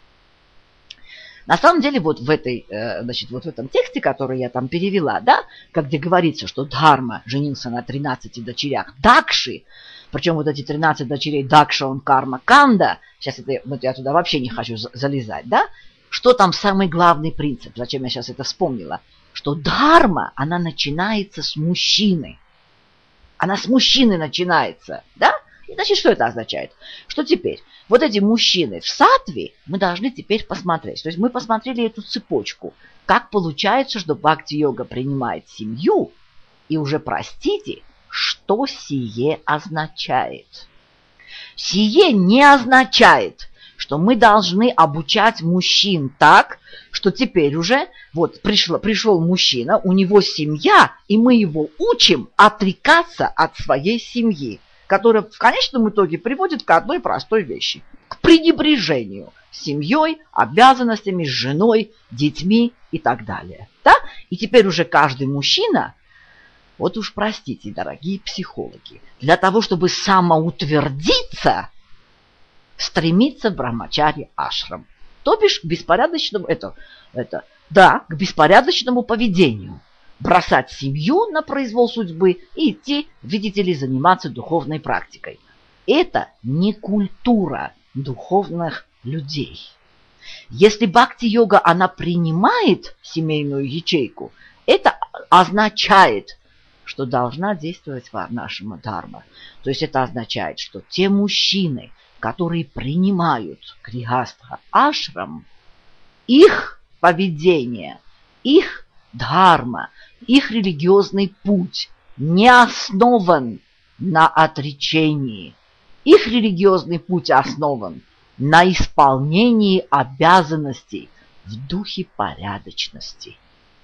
На самом деле, вот в этом тексте, который я там перевела, да, где говорится, что Дхарма женился на 13 дочерях Дакши, причем вот эти 13 дочерей Дакша, он карма Канда, сейчас я туда вообще не хочу залезать, да, что там самый главный принцип, зачем я сейчас это вспомнила, что Дхарма, она начинается с мужчины, она с мужчины начинается, да. И значит, что это означает? Что теперь вот эти мужчины в саттве мы должны теперь посмотреть. То есть мы посмотрели эту цепочку. Как получается, что бхакти-йога принимает семью, и уже простите, что сие означает? Сие не означает, что мы должны обучать мужчин так, что теперь уже вот пришел мужчина, у него семья, и мы его учим отрекаться от своей семьи, которая в конечном итоге приводит к одной простой вещи – к пренебрежению семьей, обязанностями, женой, детьми и так далее. Да? И теперь уже каждый мужчина, вот уж простите, дорогие психологи, для того, чтобы самоутвердиться, стремится в Брахмачарья ашрам, то бишь к беспорядочному, к беспорядочному поведению. Бросать семью на произвол судьбы и идти, видите ли, заниматься духовной практикой. Это не культура духовных людей. Если бхакти-йога, она принимает семейную ячейку, это означает, что должна действовать варнашрама дхарма. То есть это означает, что те мужчины, которые принимают грихастха ашрам, их поведение, их дхарма, их религиозный путь не основан на отречении. Их религиозный путь основан на исполнении обязанностей в духе порядочности.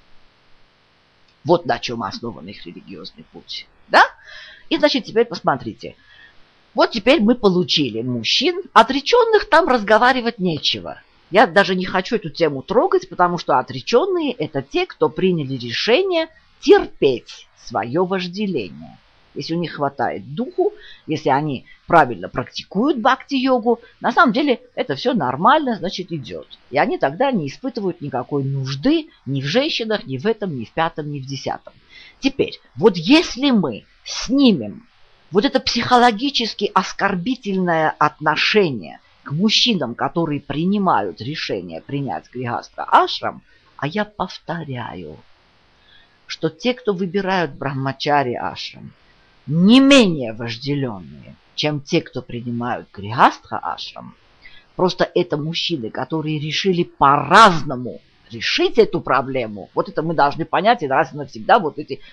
Вот на чем основан их религиозный путь. Да? И, значит, теперь посмотрите. Вот теперь мы получили мужчин, отреченных там разговаривать нечего. Я даже не хочу эту тему трогать, потому что отреченные – это те, кто приняли решение терпеть свое вожделение. Если у них хватает духу, если они правильно практикуют бхакти-йогу, на самом деле это все нормально, значит, идет. И они тогда не испытывают никакой нужды ни в женщинах, ни в этом, ни в пятом, ни в десятом. Теперь, вот если мы снимем вот это психологически оскорбительное отношение к мужчинам, которые принимают решение принять грихастха ашрам, а я повторяю, что те, кто выбирают брахмачарья ашрам, не менее вожделенные, чем те, кто принимают грихастха ашрам. Просто это мужчины, которые решили по-разному решить эту проблему. Вот это мы должны понять и раз и навсегда вот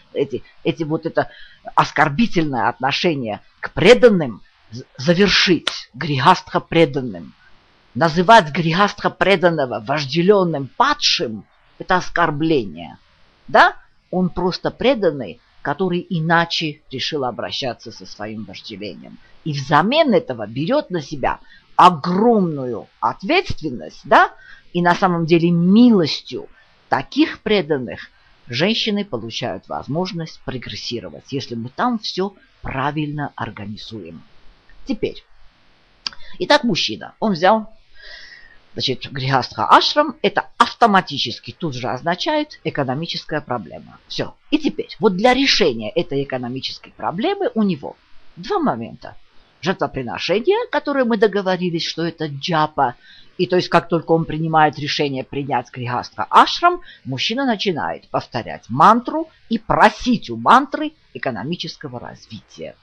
это оскорбительное отношение к преданным завершить грихастха преданным. Называть грихастха преданного вожделенным падшим – это оскорбление. Да? Он просто преданный, который иначе решил обращаться со своим вожделением. И взамен этого берет на себя огромную ответственность, да? И на самом деле милостью таких преданных женщины получают возможность прогрессировать, если мы там все правильно организуем. Теперь, итак, мужчина, он взял, значит, грихастха ашрам, это автоматически тут же означает экономическая проблема. Все. И теперь, вот для решения этой экономической проблемы у него два момента. жертвоприношение, которое мы договорились, что это джапа. И то есть, как только он принимает решение принять грихастха ашрам, мужчина начинает повторять мантру и просить у мантры экономического развития.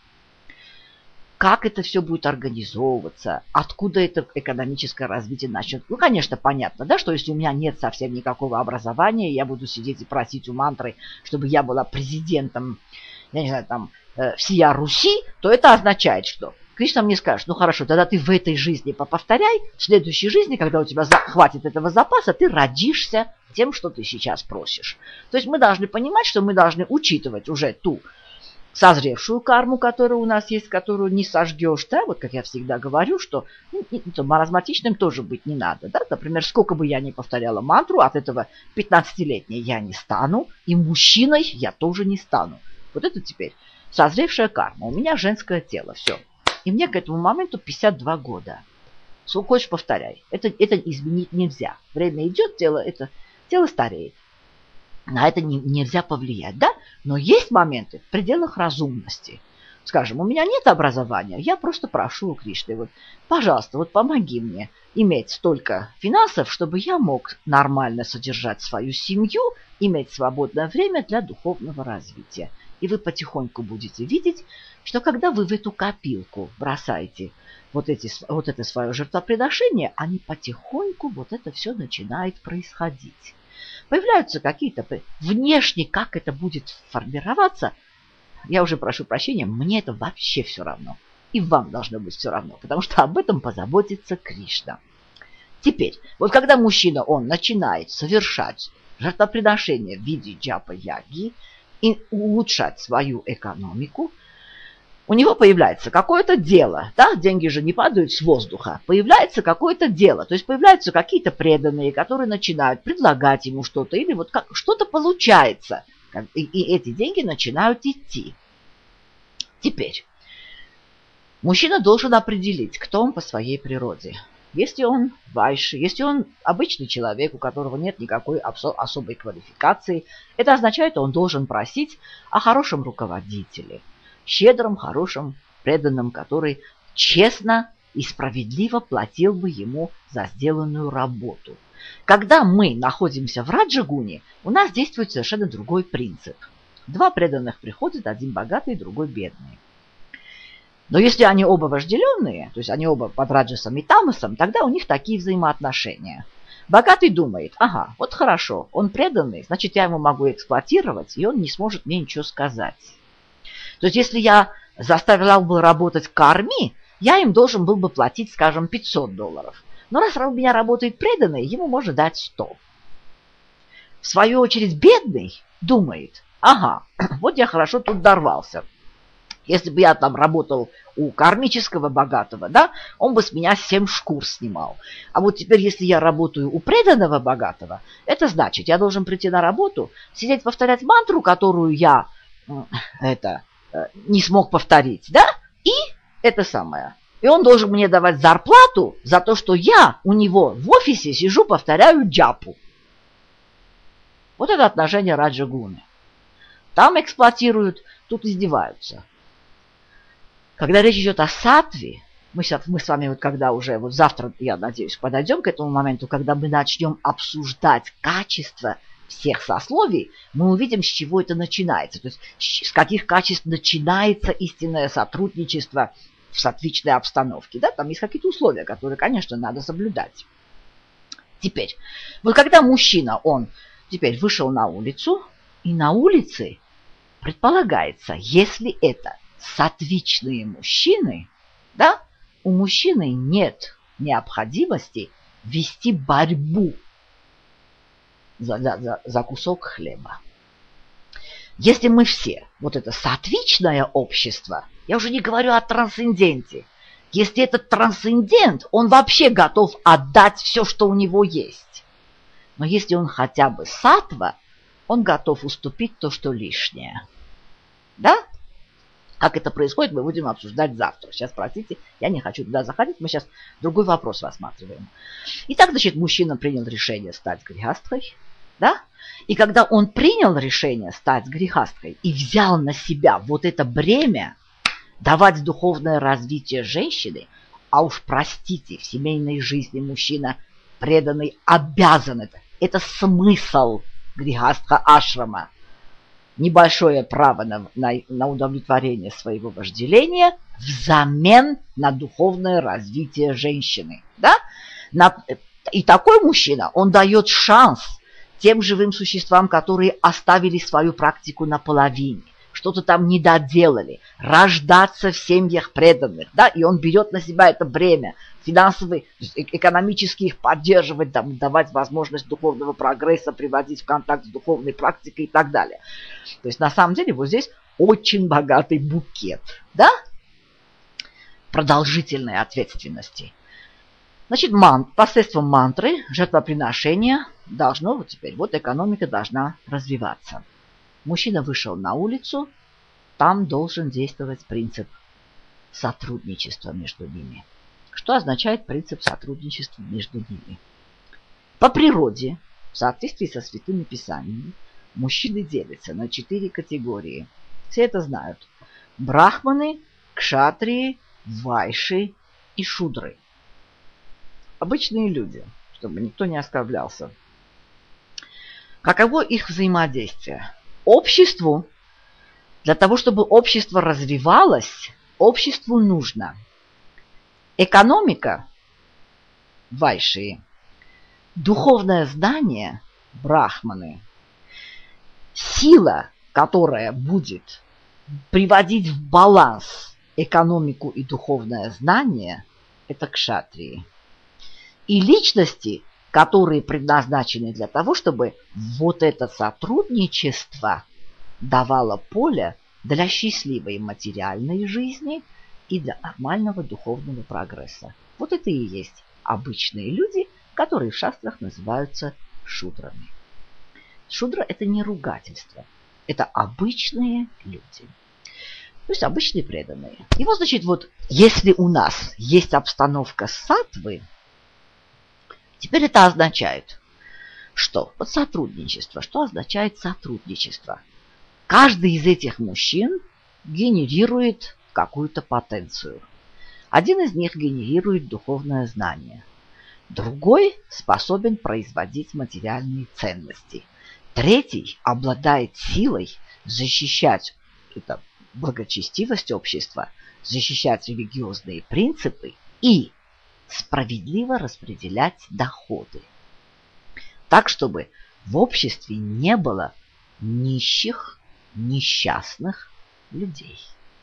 Как это все будет организовываться, откуда это экономическое развитие начнет. Ну, конечно, понятно, да, что если у меня нет совсем никакого образования, я буду сидеть и просить у мантры, чтобы я была президентом, я не знаю, там, всея Руси, то это означает, что Кришна мне скажет: ну хорошо, тогда ты в этой жизни повторяй, в следующей жизни, когда у тебя хватит этого запаса, ты родишься тем, что ты сейчас просишь. То есть мы должны понимать, что мы должны учитывать уже ту созревшую карму, которая у нас есть, которую не сожгешь, да, вот как я всегда говорю, что маразматичным тоже быть не надо, да, например, сколько бы я ни повторяла мантру, от этого 15-летней я не стану, и мужчиной я тоже не стану. Вот это теперь созревшая карма, у меня женское тело, все. И мне к этому моменту 52 года. Сколько хочешь, повторяй. Это изменить нельзя. Время идет, тело стареет. На это нельзя повлиять, да? Но есть моменты в пределах разумности. Скажем, у меня нет образования, я просто прошу у Кришны: вот, пожалуйста, вот помоги мне иметь столько финансов, чтобы я мог нормально содержать свою семью, иметь свободное время для духовного развития. И вы потихоньку будете видеть, что когда вы в эту копилку бросаете вот это свое жертвоприношение, они потихоньку, вот это все начинает происходить. Появляются какие-то внешне, как это будет формироваться. Я уже прошу прощения, мне это вообще все равно. И вам должно быть все равно, потому что об этом позаботится Кришна. Теперь, вот когда мужчина, он начинает совершать жертвоприношение в виде джапа-яги и улучшать свою экономику, у него появляется какое-то дело, да, деньги же не падают с воздуха, появляется какое-то дело, то есть появляются какие-то преданные, которые начинают предлагать ему что-то, или вот как что-то получается, и эти деньги начинают идти. Теперь, мужчина должен определить, кто он по своей природе. Если он вайши, если он обычный человек, у которого нет никакой особой квалификации, это означает, что он должен просить о хорошем руководителе, щедром, хорошем, преданном, который честно и справедливо платил бы ему за сделанную работу. Когда мы находимся в раджагуне, у нас действует совершенно другой принцип. Два преданных приходят, один богатый, другой бедный. Но если они оба вожделенные, то есть они оба под раджасом и тамасом, тогда у них такие взаимоотношения. Богатый думает: ага, вот хорошо, он преданный, значит, я ему могу эксплуатировать, и он не сможет мне ничего сказать. То есть если я заставлял бы работать карми, я им должен был бы платить, скажем, $500. Но раз у меня работает преданный, ему можно дать 100. В свою очередь бедный думает: ага, вот я хорошо тут дорвался. Если бы я там работал у кармического богатого, да, он бы с меня 7 шкур снимал. А вот теперь, если я работаю у преданного богатого, это значит, я должен прийти на работу, сидеть повторять мантру, которую я не смог повторить, да, и это самое. И он должен мне давать зарплату за то, что я у него в офисе сижу, повторяю джапу. Вот это отношение раджагуны. Там эксплуатируют, тут издеваются. Когда речь идет о саттве, мы с вами вот когда уже, вот завтра, я надеюсь, подойдем к этому моменту, когда мы начнем обсуждать качество всех сословий, мы увидим, с чего это начинается. То есть с каких качеств начинается истинное сотрудничество в саттвичной обстановке. Да? Там есть какие-то условия, которые, конечно, надо соблюдать. Теперь, вот когда мужчина, он теперь вышел на улицу, и на улице предполагается, если это саттвичные мужчины, да, у мужчины нет необходимости вести борьбу за кусок хлеба. Если мы все, вот это саттвичное общество, я уже не говорю о трансценденте, если этот трансцендент, он вообще готов отдать все, что у него есть. Но если он хотя бы саттва, он готов уступить то, что лишнее. Да? Как это происходит, мы будем обсуждать завтра. Сейчас, простите, я не хочу туда заходить, мы сейчас другой вопрос рассматриваем. Итак, значит, мужчина принял решение стать грихастхой, да? И когда он принял решение стать грихасткой и взял на себя вот это бремя, давать духовное развитие женщины, а уж простите, в семейной жизни мужчина преданный обязан это. Это смысл грихастха ашрама. Небольшое право на удовлетворение своего вожделения взамен на духовное развитие женщины. Да? И такой мужчина, он дает шанс тем живым существам, которые оставили свою практику наполовине, что-то там не доделали, рождаться в семьях преданных, да, и он берет на себя это бремя, финансовый, экономически их поддерживать, давать возможность духовного прогресса, приводить в контакт с духовной практикой и так далее. То есть на самом деле вот здесь очень богатый букет, да, продолжительной ответственности. Значит, посредством мантры, жертвоприношения должно вот теперь, вот экономика должна развиваться. Мужчина вышел на улицу, там должен действовать принцип сотрудничества между ними. Что означает принцип сотрудничества между ними? По природе, в соответствии со святыми писаниями, мужчины делятся на 4 категории. Все это знают. Брахманы, кшатрии, вайши и шудры. Обычные люди, чтобы никто не оскорблялся. Каково их взаимодействие? Обществу, для того, чтобы общество развивалось, обществу нужно экономика, вайши, духовное знание, брахманы, сила, которая будет приводить в баланс экономику и духовное знание, это кшатрии. И личности, которые предназначены для того, чтобы вот это сотрудничество давало поле для счастливой материальной жизни и для нормального духовного прогресса. Вот это и есть обычные люди, которые в шастрах называются шудрами. Шудра – это не ругательство, это обычные люди. То есть обычные преданные. И вот, значит, вот если у нас есть обстановка саттвы, теперь это означает, что вот сотрудничество. Что означает сотрудничество? Каждый из этих мужчин генерирует какую-то потенцию. Один из них генерирует духовное знание. Другой способен производить материальные ценности. Третий обладает силой защищать это, благочестивость общества, защищать религиозные принципы и справедливо распределять доходы. Так, чтобы в обществе не было нищих, несчастных людей.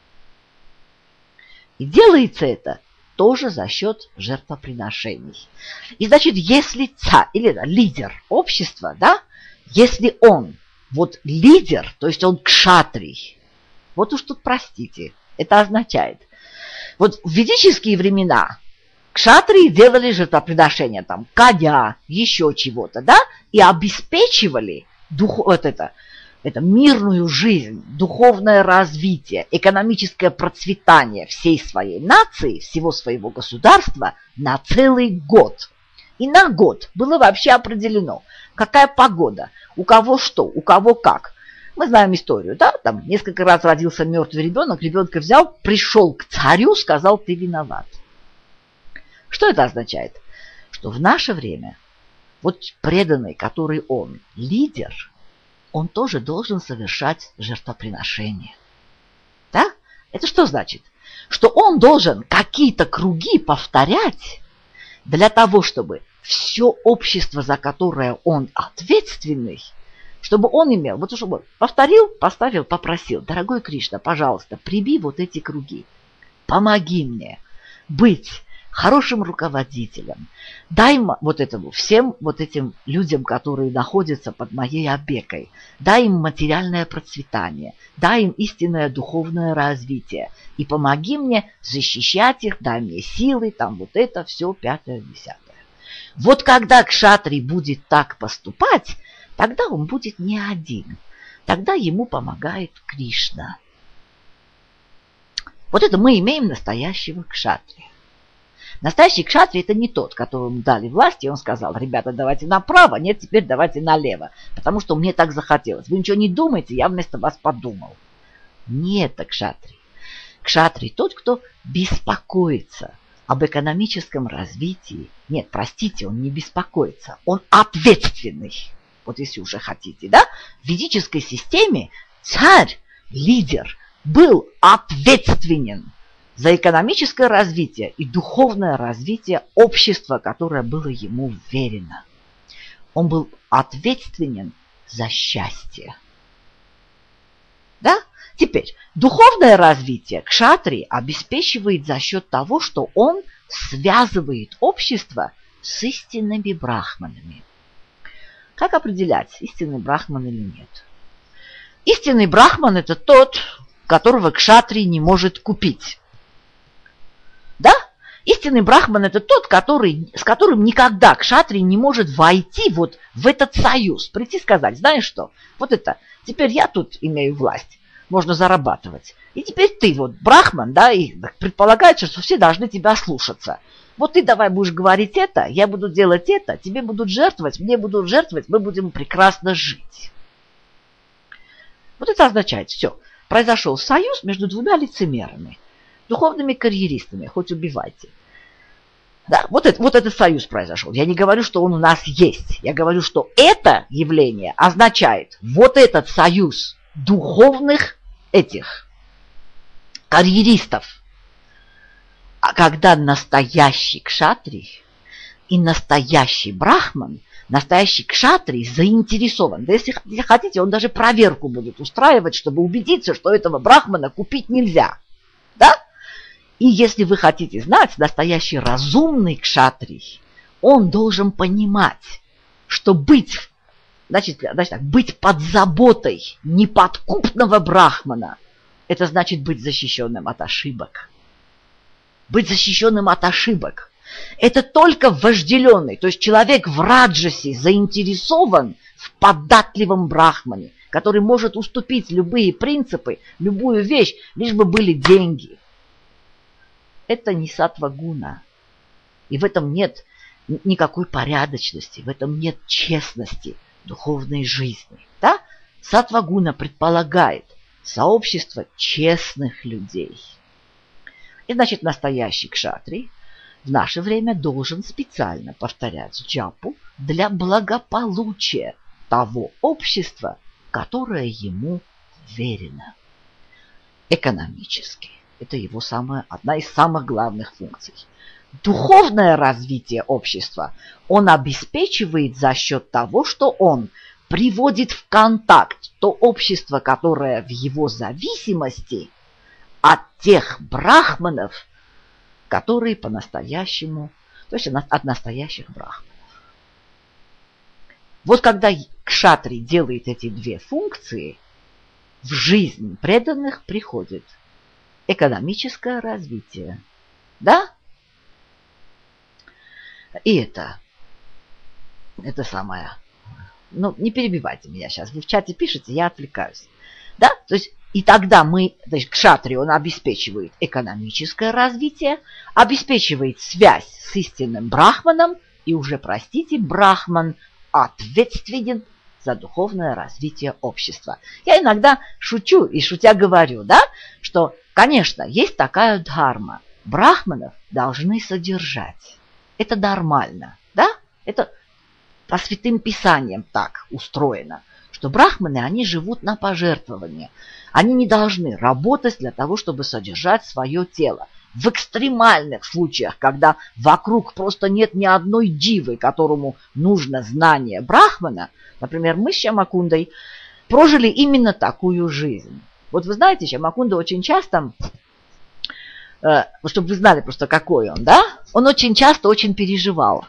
И делается это тоже за счет жертвоприношений. И значит, если царь или лидер общества, да, если он вот лидер, то есть он кшатрий, вот уж тут простите, это означает, вот в ведические времена кшатрии делали жертвоприношения, там, коня, еще чего-то, да, и обеспечивали вот это мирную жизнь, духовное развитие, экономическое процветание всей своей нации, всего своего государства на целый год. И на год было вообще определено, какая погода, у кого что, у кого как. Мы знаем историю, да, там несколько раз родился мертвый ребенок, ребенка взял, пришел к царю, сказал: ты виноват. Что это означает? Что в наше время вот преданный, который он лидер, он тоже должен совершать жертвоприношения. Да? Это что значит? Что он должен какие-то круги повторять для того, чтобы все общество, за которое он ответственный, чтобы он имел, вот чтобы повторил, поставил, попросил: дорогой Кришна, пожалуйста, приби вот эти круги, помоги мне быть хорошим руководителем, дай вот этому, всем вот этим людям, которые находятся под моей опекой, дай им материальное процветание, дай им истинное духовное развитие и помоги мне защищать их, дай мне силы, там вот это все, 5-10. Вот когда кшатрий будет так поступать, тогда он будет не один, тогда ему помогает Кришна. Вот это мы имеем настоящего кшатрия. Настоящий кшатрий – это не тот, которому дали власть, и он сказал: ребята, давайте направо, нет, теперь давайте налево, потому что мне так захотелось. Вы ничего не думаете, я вместо вас подумал. Не это кшатрий. Кшатрий тот, кто беспокоится об экономическом развитии. Нет, простите, он не беспокоится, он ответственный. Вот если уже хотите, да? В ведической системе царь, лидер, был ответственен за экономическое развитие и духовное развитие общества, которое было ему верено. Он был ответственен за счастье. Да? Теперь, духовное развитие кшатрии обеспечивает за счет того, что он связывает общество с истинными брахманами. Как определять, истинный брахман или нет? Истинный брахман – это тот, которого кшатрий не может купить. Да? Истинный брахман – это тот, с которым никогда кшатрий не может войти вот в этот союз. Прийти и сказать, знаешь что, вот это, теперь я тут имею власть, можно зарабатывать. И теперь ты вот брахман, да, и предполагается, что все должны тебя слушаться. Вот ты давай будешь говорить это, я буду делать это, тебе будут жертвовать, мне будут жертвовать, мы будем прекрасно жить. Вот это означает, все, произошел союз между двумя лицемерами, духовными карьеристами, хоть убивайте. Да, вот этот союз произошел. Я не говорю, что он у нас есть. Я говорю, что это явление означает вот этот союз духовных этих карьеристов. А когда настоящий кшатрий и настоящий брахман, настоящий кшатрий заинтересован, да если хотите, он даже проверку будет устраивать, чтобы убедиться, что этого брахмана купить нельзя. Да? И если вы хотите знать, настоящий разумный кшатрий, он должен понимать, что быть под заботой неподкупного брахмана, это значит быть защищенным от ошибок. Быть защищенным от ошибок. Это только вожделенный, то есть человек в раджасе заинтересован в податливом брахмане, который может уступить любые принципы, любую вещь, лишь бы были деньги. Это не саттва-гуна. И в этом нет никакой порядочности, в этом нет честности духовной жизни. Да? Саттва-гуна предполагает сообщество честных людей. И значит, настоящий кшатрий в наше время должен специально повторять джапу для благополучия того общества, которое ему верено. Экономически. Это его одна из самых главных функций. Духовное развитие общества он обеспечивает за счет того, что он приводит в контакт то общество, которое в его зависимости от тех брахманов, которые по-настоящему, то есть от настоящих брахманов. Вот когда кшатрий делает эти две функции, в жизнь преданных приходит экономическое развитие. Да? И это самое. Ну, не перебивайте меня сейчас. Вы в чате пишете, я отвлекаюсь. Да? То есть, и тогда кшатрий, он обеспечивает экономическое развитие, обеспечивает связь с истинным брахманом, и уже, простите, брахман ответственен за духовное развитие общества. Я иногда шучу и шутя говорю, да, что, конечно, есть такая дхарма. Брахманов должны содержать. Это нормально, да? Это по святым писаниям так устроено, что брахманы, они живут на пожертвования. Они не должны работать для того, чтобы содержать свое тело. В экстремальных случаях, когда вокруг просто нет ни одной дивы, которому нужно знание брахмана, например, мы с Шьямакундой прожили именно такую жизнь. Вот вы знаете, Шьямакунда очень часто, чтобы вы знали просто какой он, да? Он очень часто очень переживал.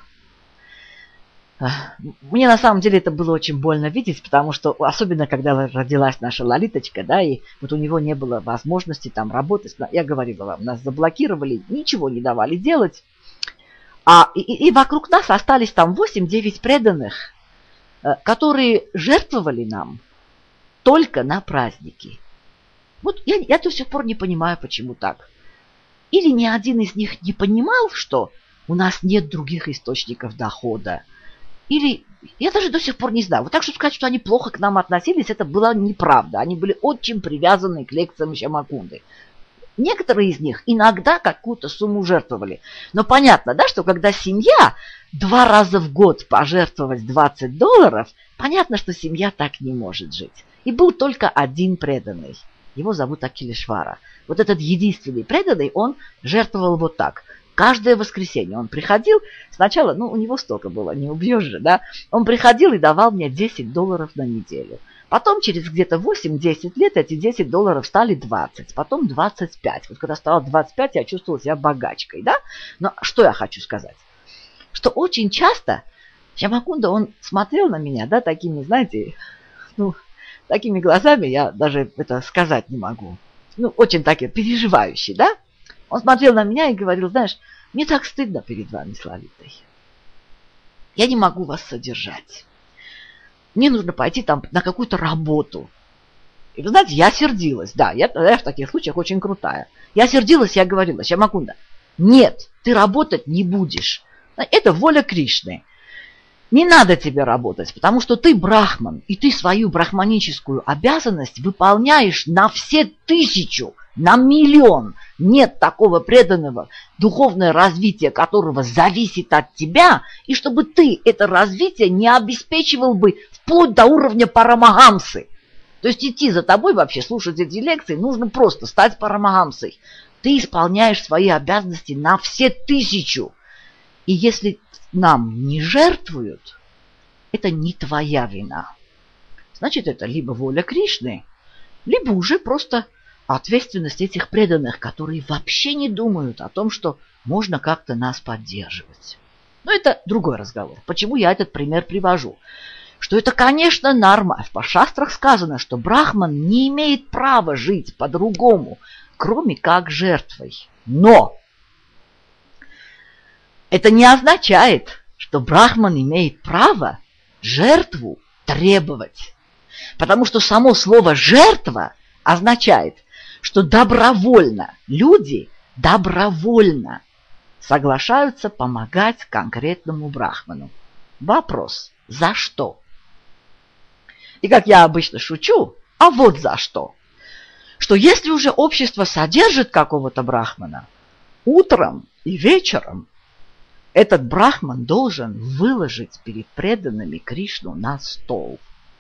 Мне на самом деле это было очень больно видеть, потому что, особенно когда родилась наша Лалиточка, да, и вот у него не было возможности там работать. Я говорила вам, нас заблокировали, ничего не давали делать. И вокруг нас остались там 8-9 преданных, которые жертвовали нам только на праздники. Вот я до сих пор не понимаю, почему так. Или ни один из них не понимал, что у нас нет других источников дохода. Или я даже до сих пор не знаю. Вот так, чтобы сказать, что они плохо к нам относились, это была неправда. Они были очень привязаны к лекциям Шьямакунды. Некоторые из них иногда какую-то сумму жертвовали. Но понятно, да, что когда семья 2 раза в год пожертвовать $20, понятно, что семья так не может жить. И был только один преданный. Его зовут Акилешвара. Вот этот единственный преданный, он жертвовал вот так. Каждое воскресенье он приходил, сначала, у него столько было, не убьешь же, да? Он приходил и давал мне $10 на неделю. Потом через где-то 8-10 лет эти $10 стали 20, потом 25. Вот когда стало 25, я чувствовала себя богачкой, да? Но что я хочу сказать? Что очень часто Шьямакунда, он смотрел на меня, да, такими, знаете, такими глазами, я даже это сказать не могу. Очень такие переживающие, да? Он смотрел на меня и говорил: знаешь, мне так стыдно перед вами с Лолитой. Я не могу вас содержать. Мне нужно пойти там на какую-то работу. И вы знаете, я сердилась. Да, я в таких случаях очень крутая. Я сердилась, я говорила: Шьямакунда, нет, ты работать не будешь. Это воля Кришны. Не надо тебе работать, потому что ты брахман, и ты свою брахманическую обязанность выполняешь на все 1000, на 1 000 000. Нет такого преданного, духовное развитие которого зависит от тебя, и чтобы ты это развитие не обеспечивал бы вплоть до уровня парамахамсы. То есть идти за тобой вообще, слушать эти лекции, нужно просто стать парамахамсой. Ты исполняешь свои обязанности на все 1000. И если нам не жертвуют, это не твоя вина. Значит, это либо воля Кришны, либо уже просто ответственность этих преданных, которые вообще не думают о том, что можно как-то нас поддерживать. Но это другой разговор. Почему я этот пример привожу? Что это, конечно, норма. В шастрах сказано, что брахман не имеет права жить по-другому, кроме как жертвой. Но это не означает, что брахман имеет право жертву требовать. Потому что само слово «жертва» означает, что добровольно, люди добровольно соглашаются помогать конкретному брахману. Вопрос: за что? И как я обычно шучу, а вот за что. Что если уже общество содержит какого-то брахмана, утром и вечером этот брахман должен выложить перед преданными Кришну на стол.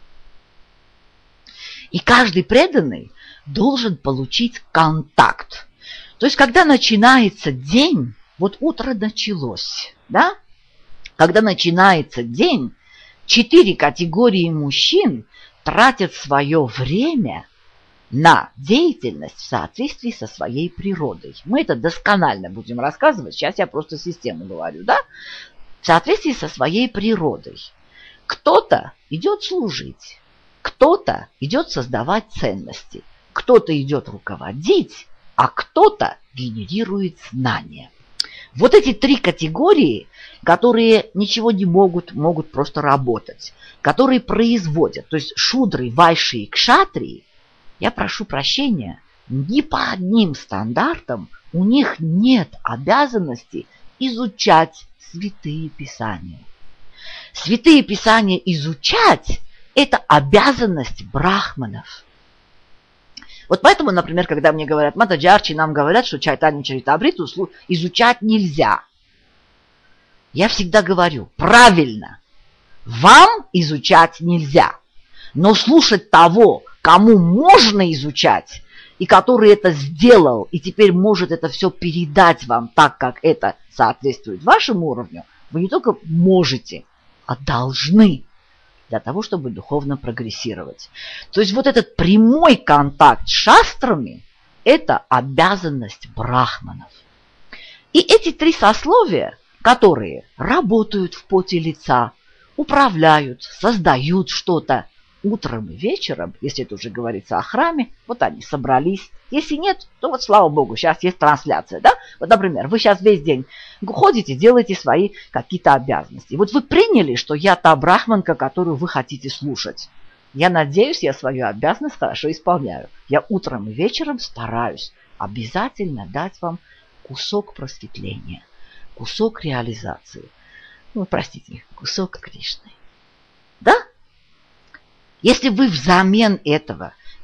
И каждый преданный должен получить контакт. То есть, когда начинается день, вот утро началось, да? Когда начинается день, 4 категории мужчин тратят свое время на деятельность в соответствии со своей природой. Мы это досконально будем рассказывать, сейчас я просто систему говорю, да? В соответствии со своей природой. Кто-то идет служить, кто-то идет создавать ценности, кто-то идет руководить, а кто-то генерирует знания. Вот эти 3 категории, которые ничего не могут просто работать, которые производят, то есть шудры, вайши и кшатрии, я прошу прощения, ни по одним стандартам у них нет обязанности изучать святые писания. Святые писания изучать – это обязанность брахманов. Вот поэтому, например, когда мне говорят: Матаджи, нам говорят, что Чайтанья Чаритамриту изучать нельзя. Я всегда говорю: правильно, вам изучать нельзя, но слушать того, кому можно изучать, и который это сделал, и теперь может это все передать вам так, как это соответствует вашему уровню, вы не только можете, а должны, для того, чтобы духовно прогрессировать. То есть вот этот прямой контакт с шастрами – это обязанность брахманов. И эти 3 сословия, которые работают в поте лица, управляют, создают что-то, утром и вечером, если это уже говорится о храме, вот они собрались. Если нет, то вот слава богу, сейчас есть трансляция, да? Вот, например, вы сейчас весь день ходите, делаете свои какие-то обязанности. Вот вы приняли, что я та брахманка, которую вы хотите слушать. Я надеюсь, я свою обязанность хорошо исполняю. Я утром и вечером стараюсь обязательно дать вам кусок просветления, кусок реализации. Простите, кусок Кришны. Да? Если вы взамен этого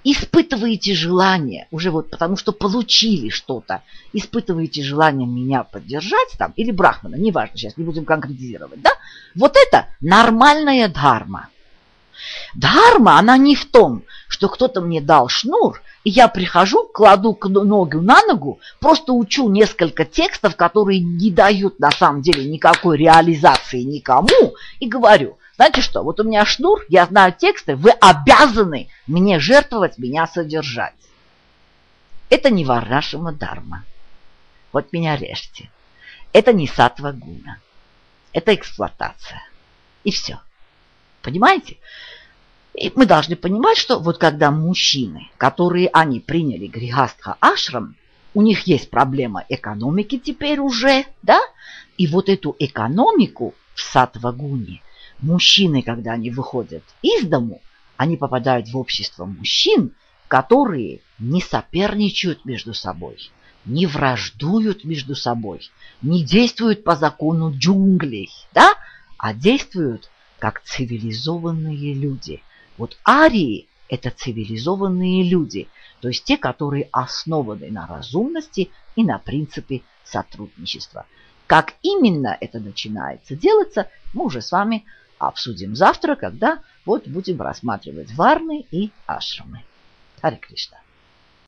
испытываете желание, уже вот потому что получили что-то, испытываете желание меня поддержать там, или брахмана, неважно, сейчас не будем конкретизировать, да? Вот это нормальная дхарма. Дхарма, она не в том, что кто-то мне дал шнур, и я прихожу, кладу ногу на ногу, просто учу несколько текстов, которые не дают на самом деле никакой реализации никому, и говорю, знаете что, вот у меня шнур, я знаю тексты, вы обязаны мне жертвовать, меня содержать. Это не варнашрама дхарма. Вот меня режьте. Это не саттва гуна. Это эксплуатация. И все. Понимаете? И мы должны понимать, что вот когда мужчины, которые они приняли грихастха ашрам, у них есть проблема экономики теперь уже, да? И вот эту экономику в саттва-гуне мужчины, когда они выходят из дому, они попадают в общество мужчин, которые не соперничают между собой, не враждуют между собой, не действуют по закону джунглей, да? А действуют как цивилизованные люди. Вот арии – это цивилизованные люди, то есть те, которые основаны на разумности и на принципе сотрудничества. Как именно это начинается делаться, мы уже с вами обсудим завтра, когда вот будем рассматривать варны и ашрамы. Харе Кришна.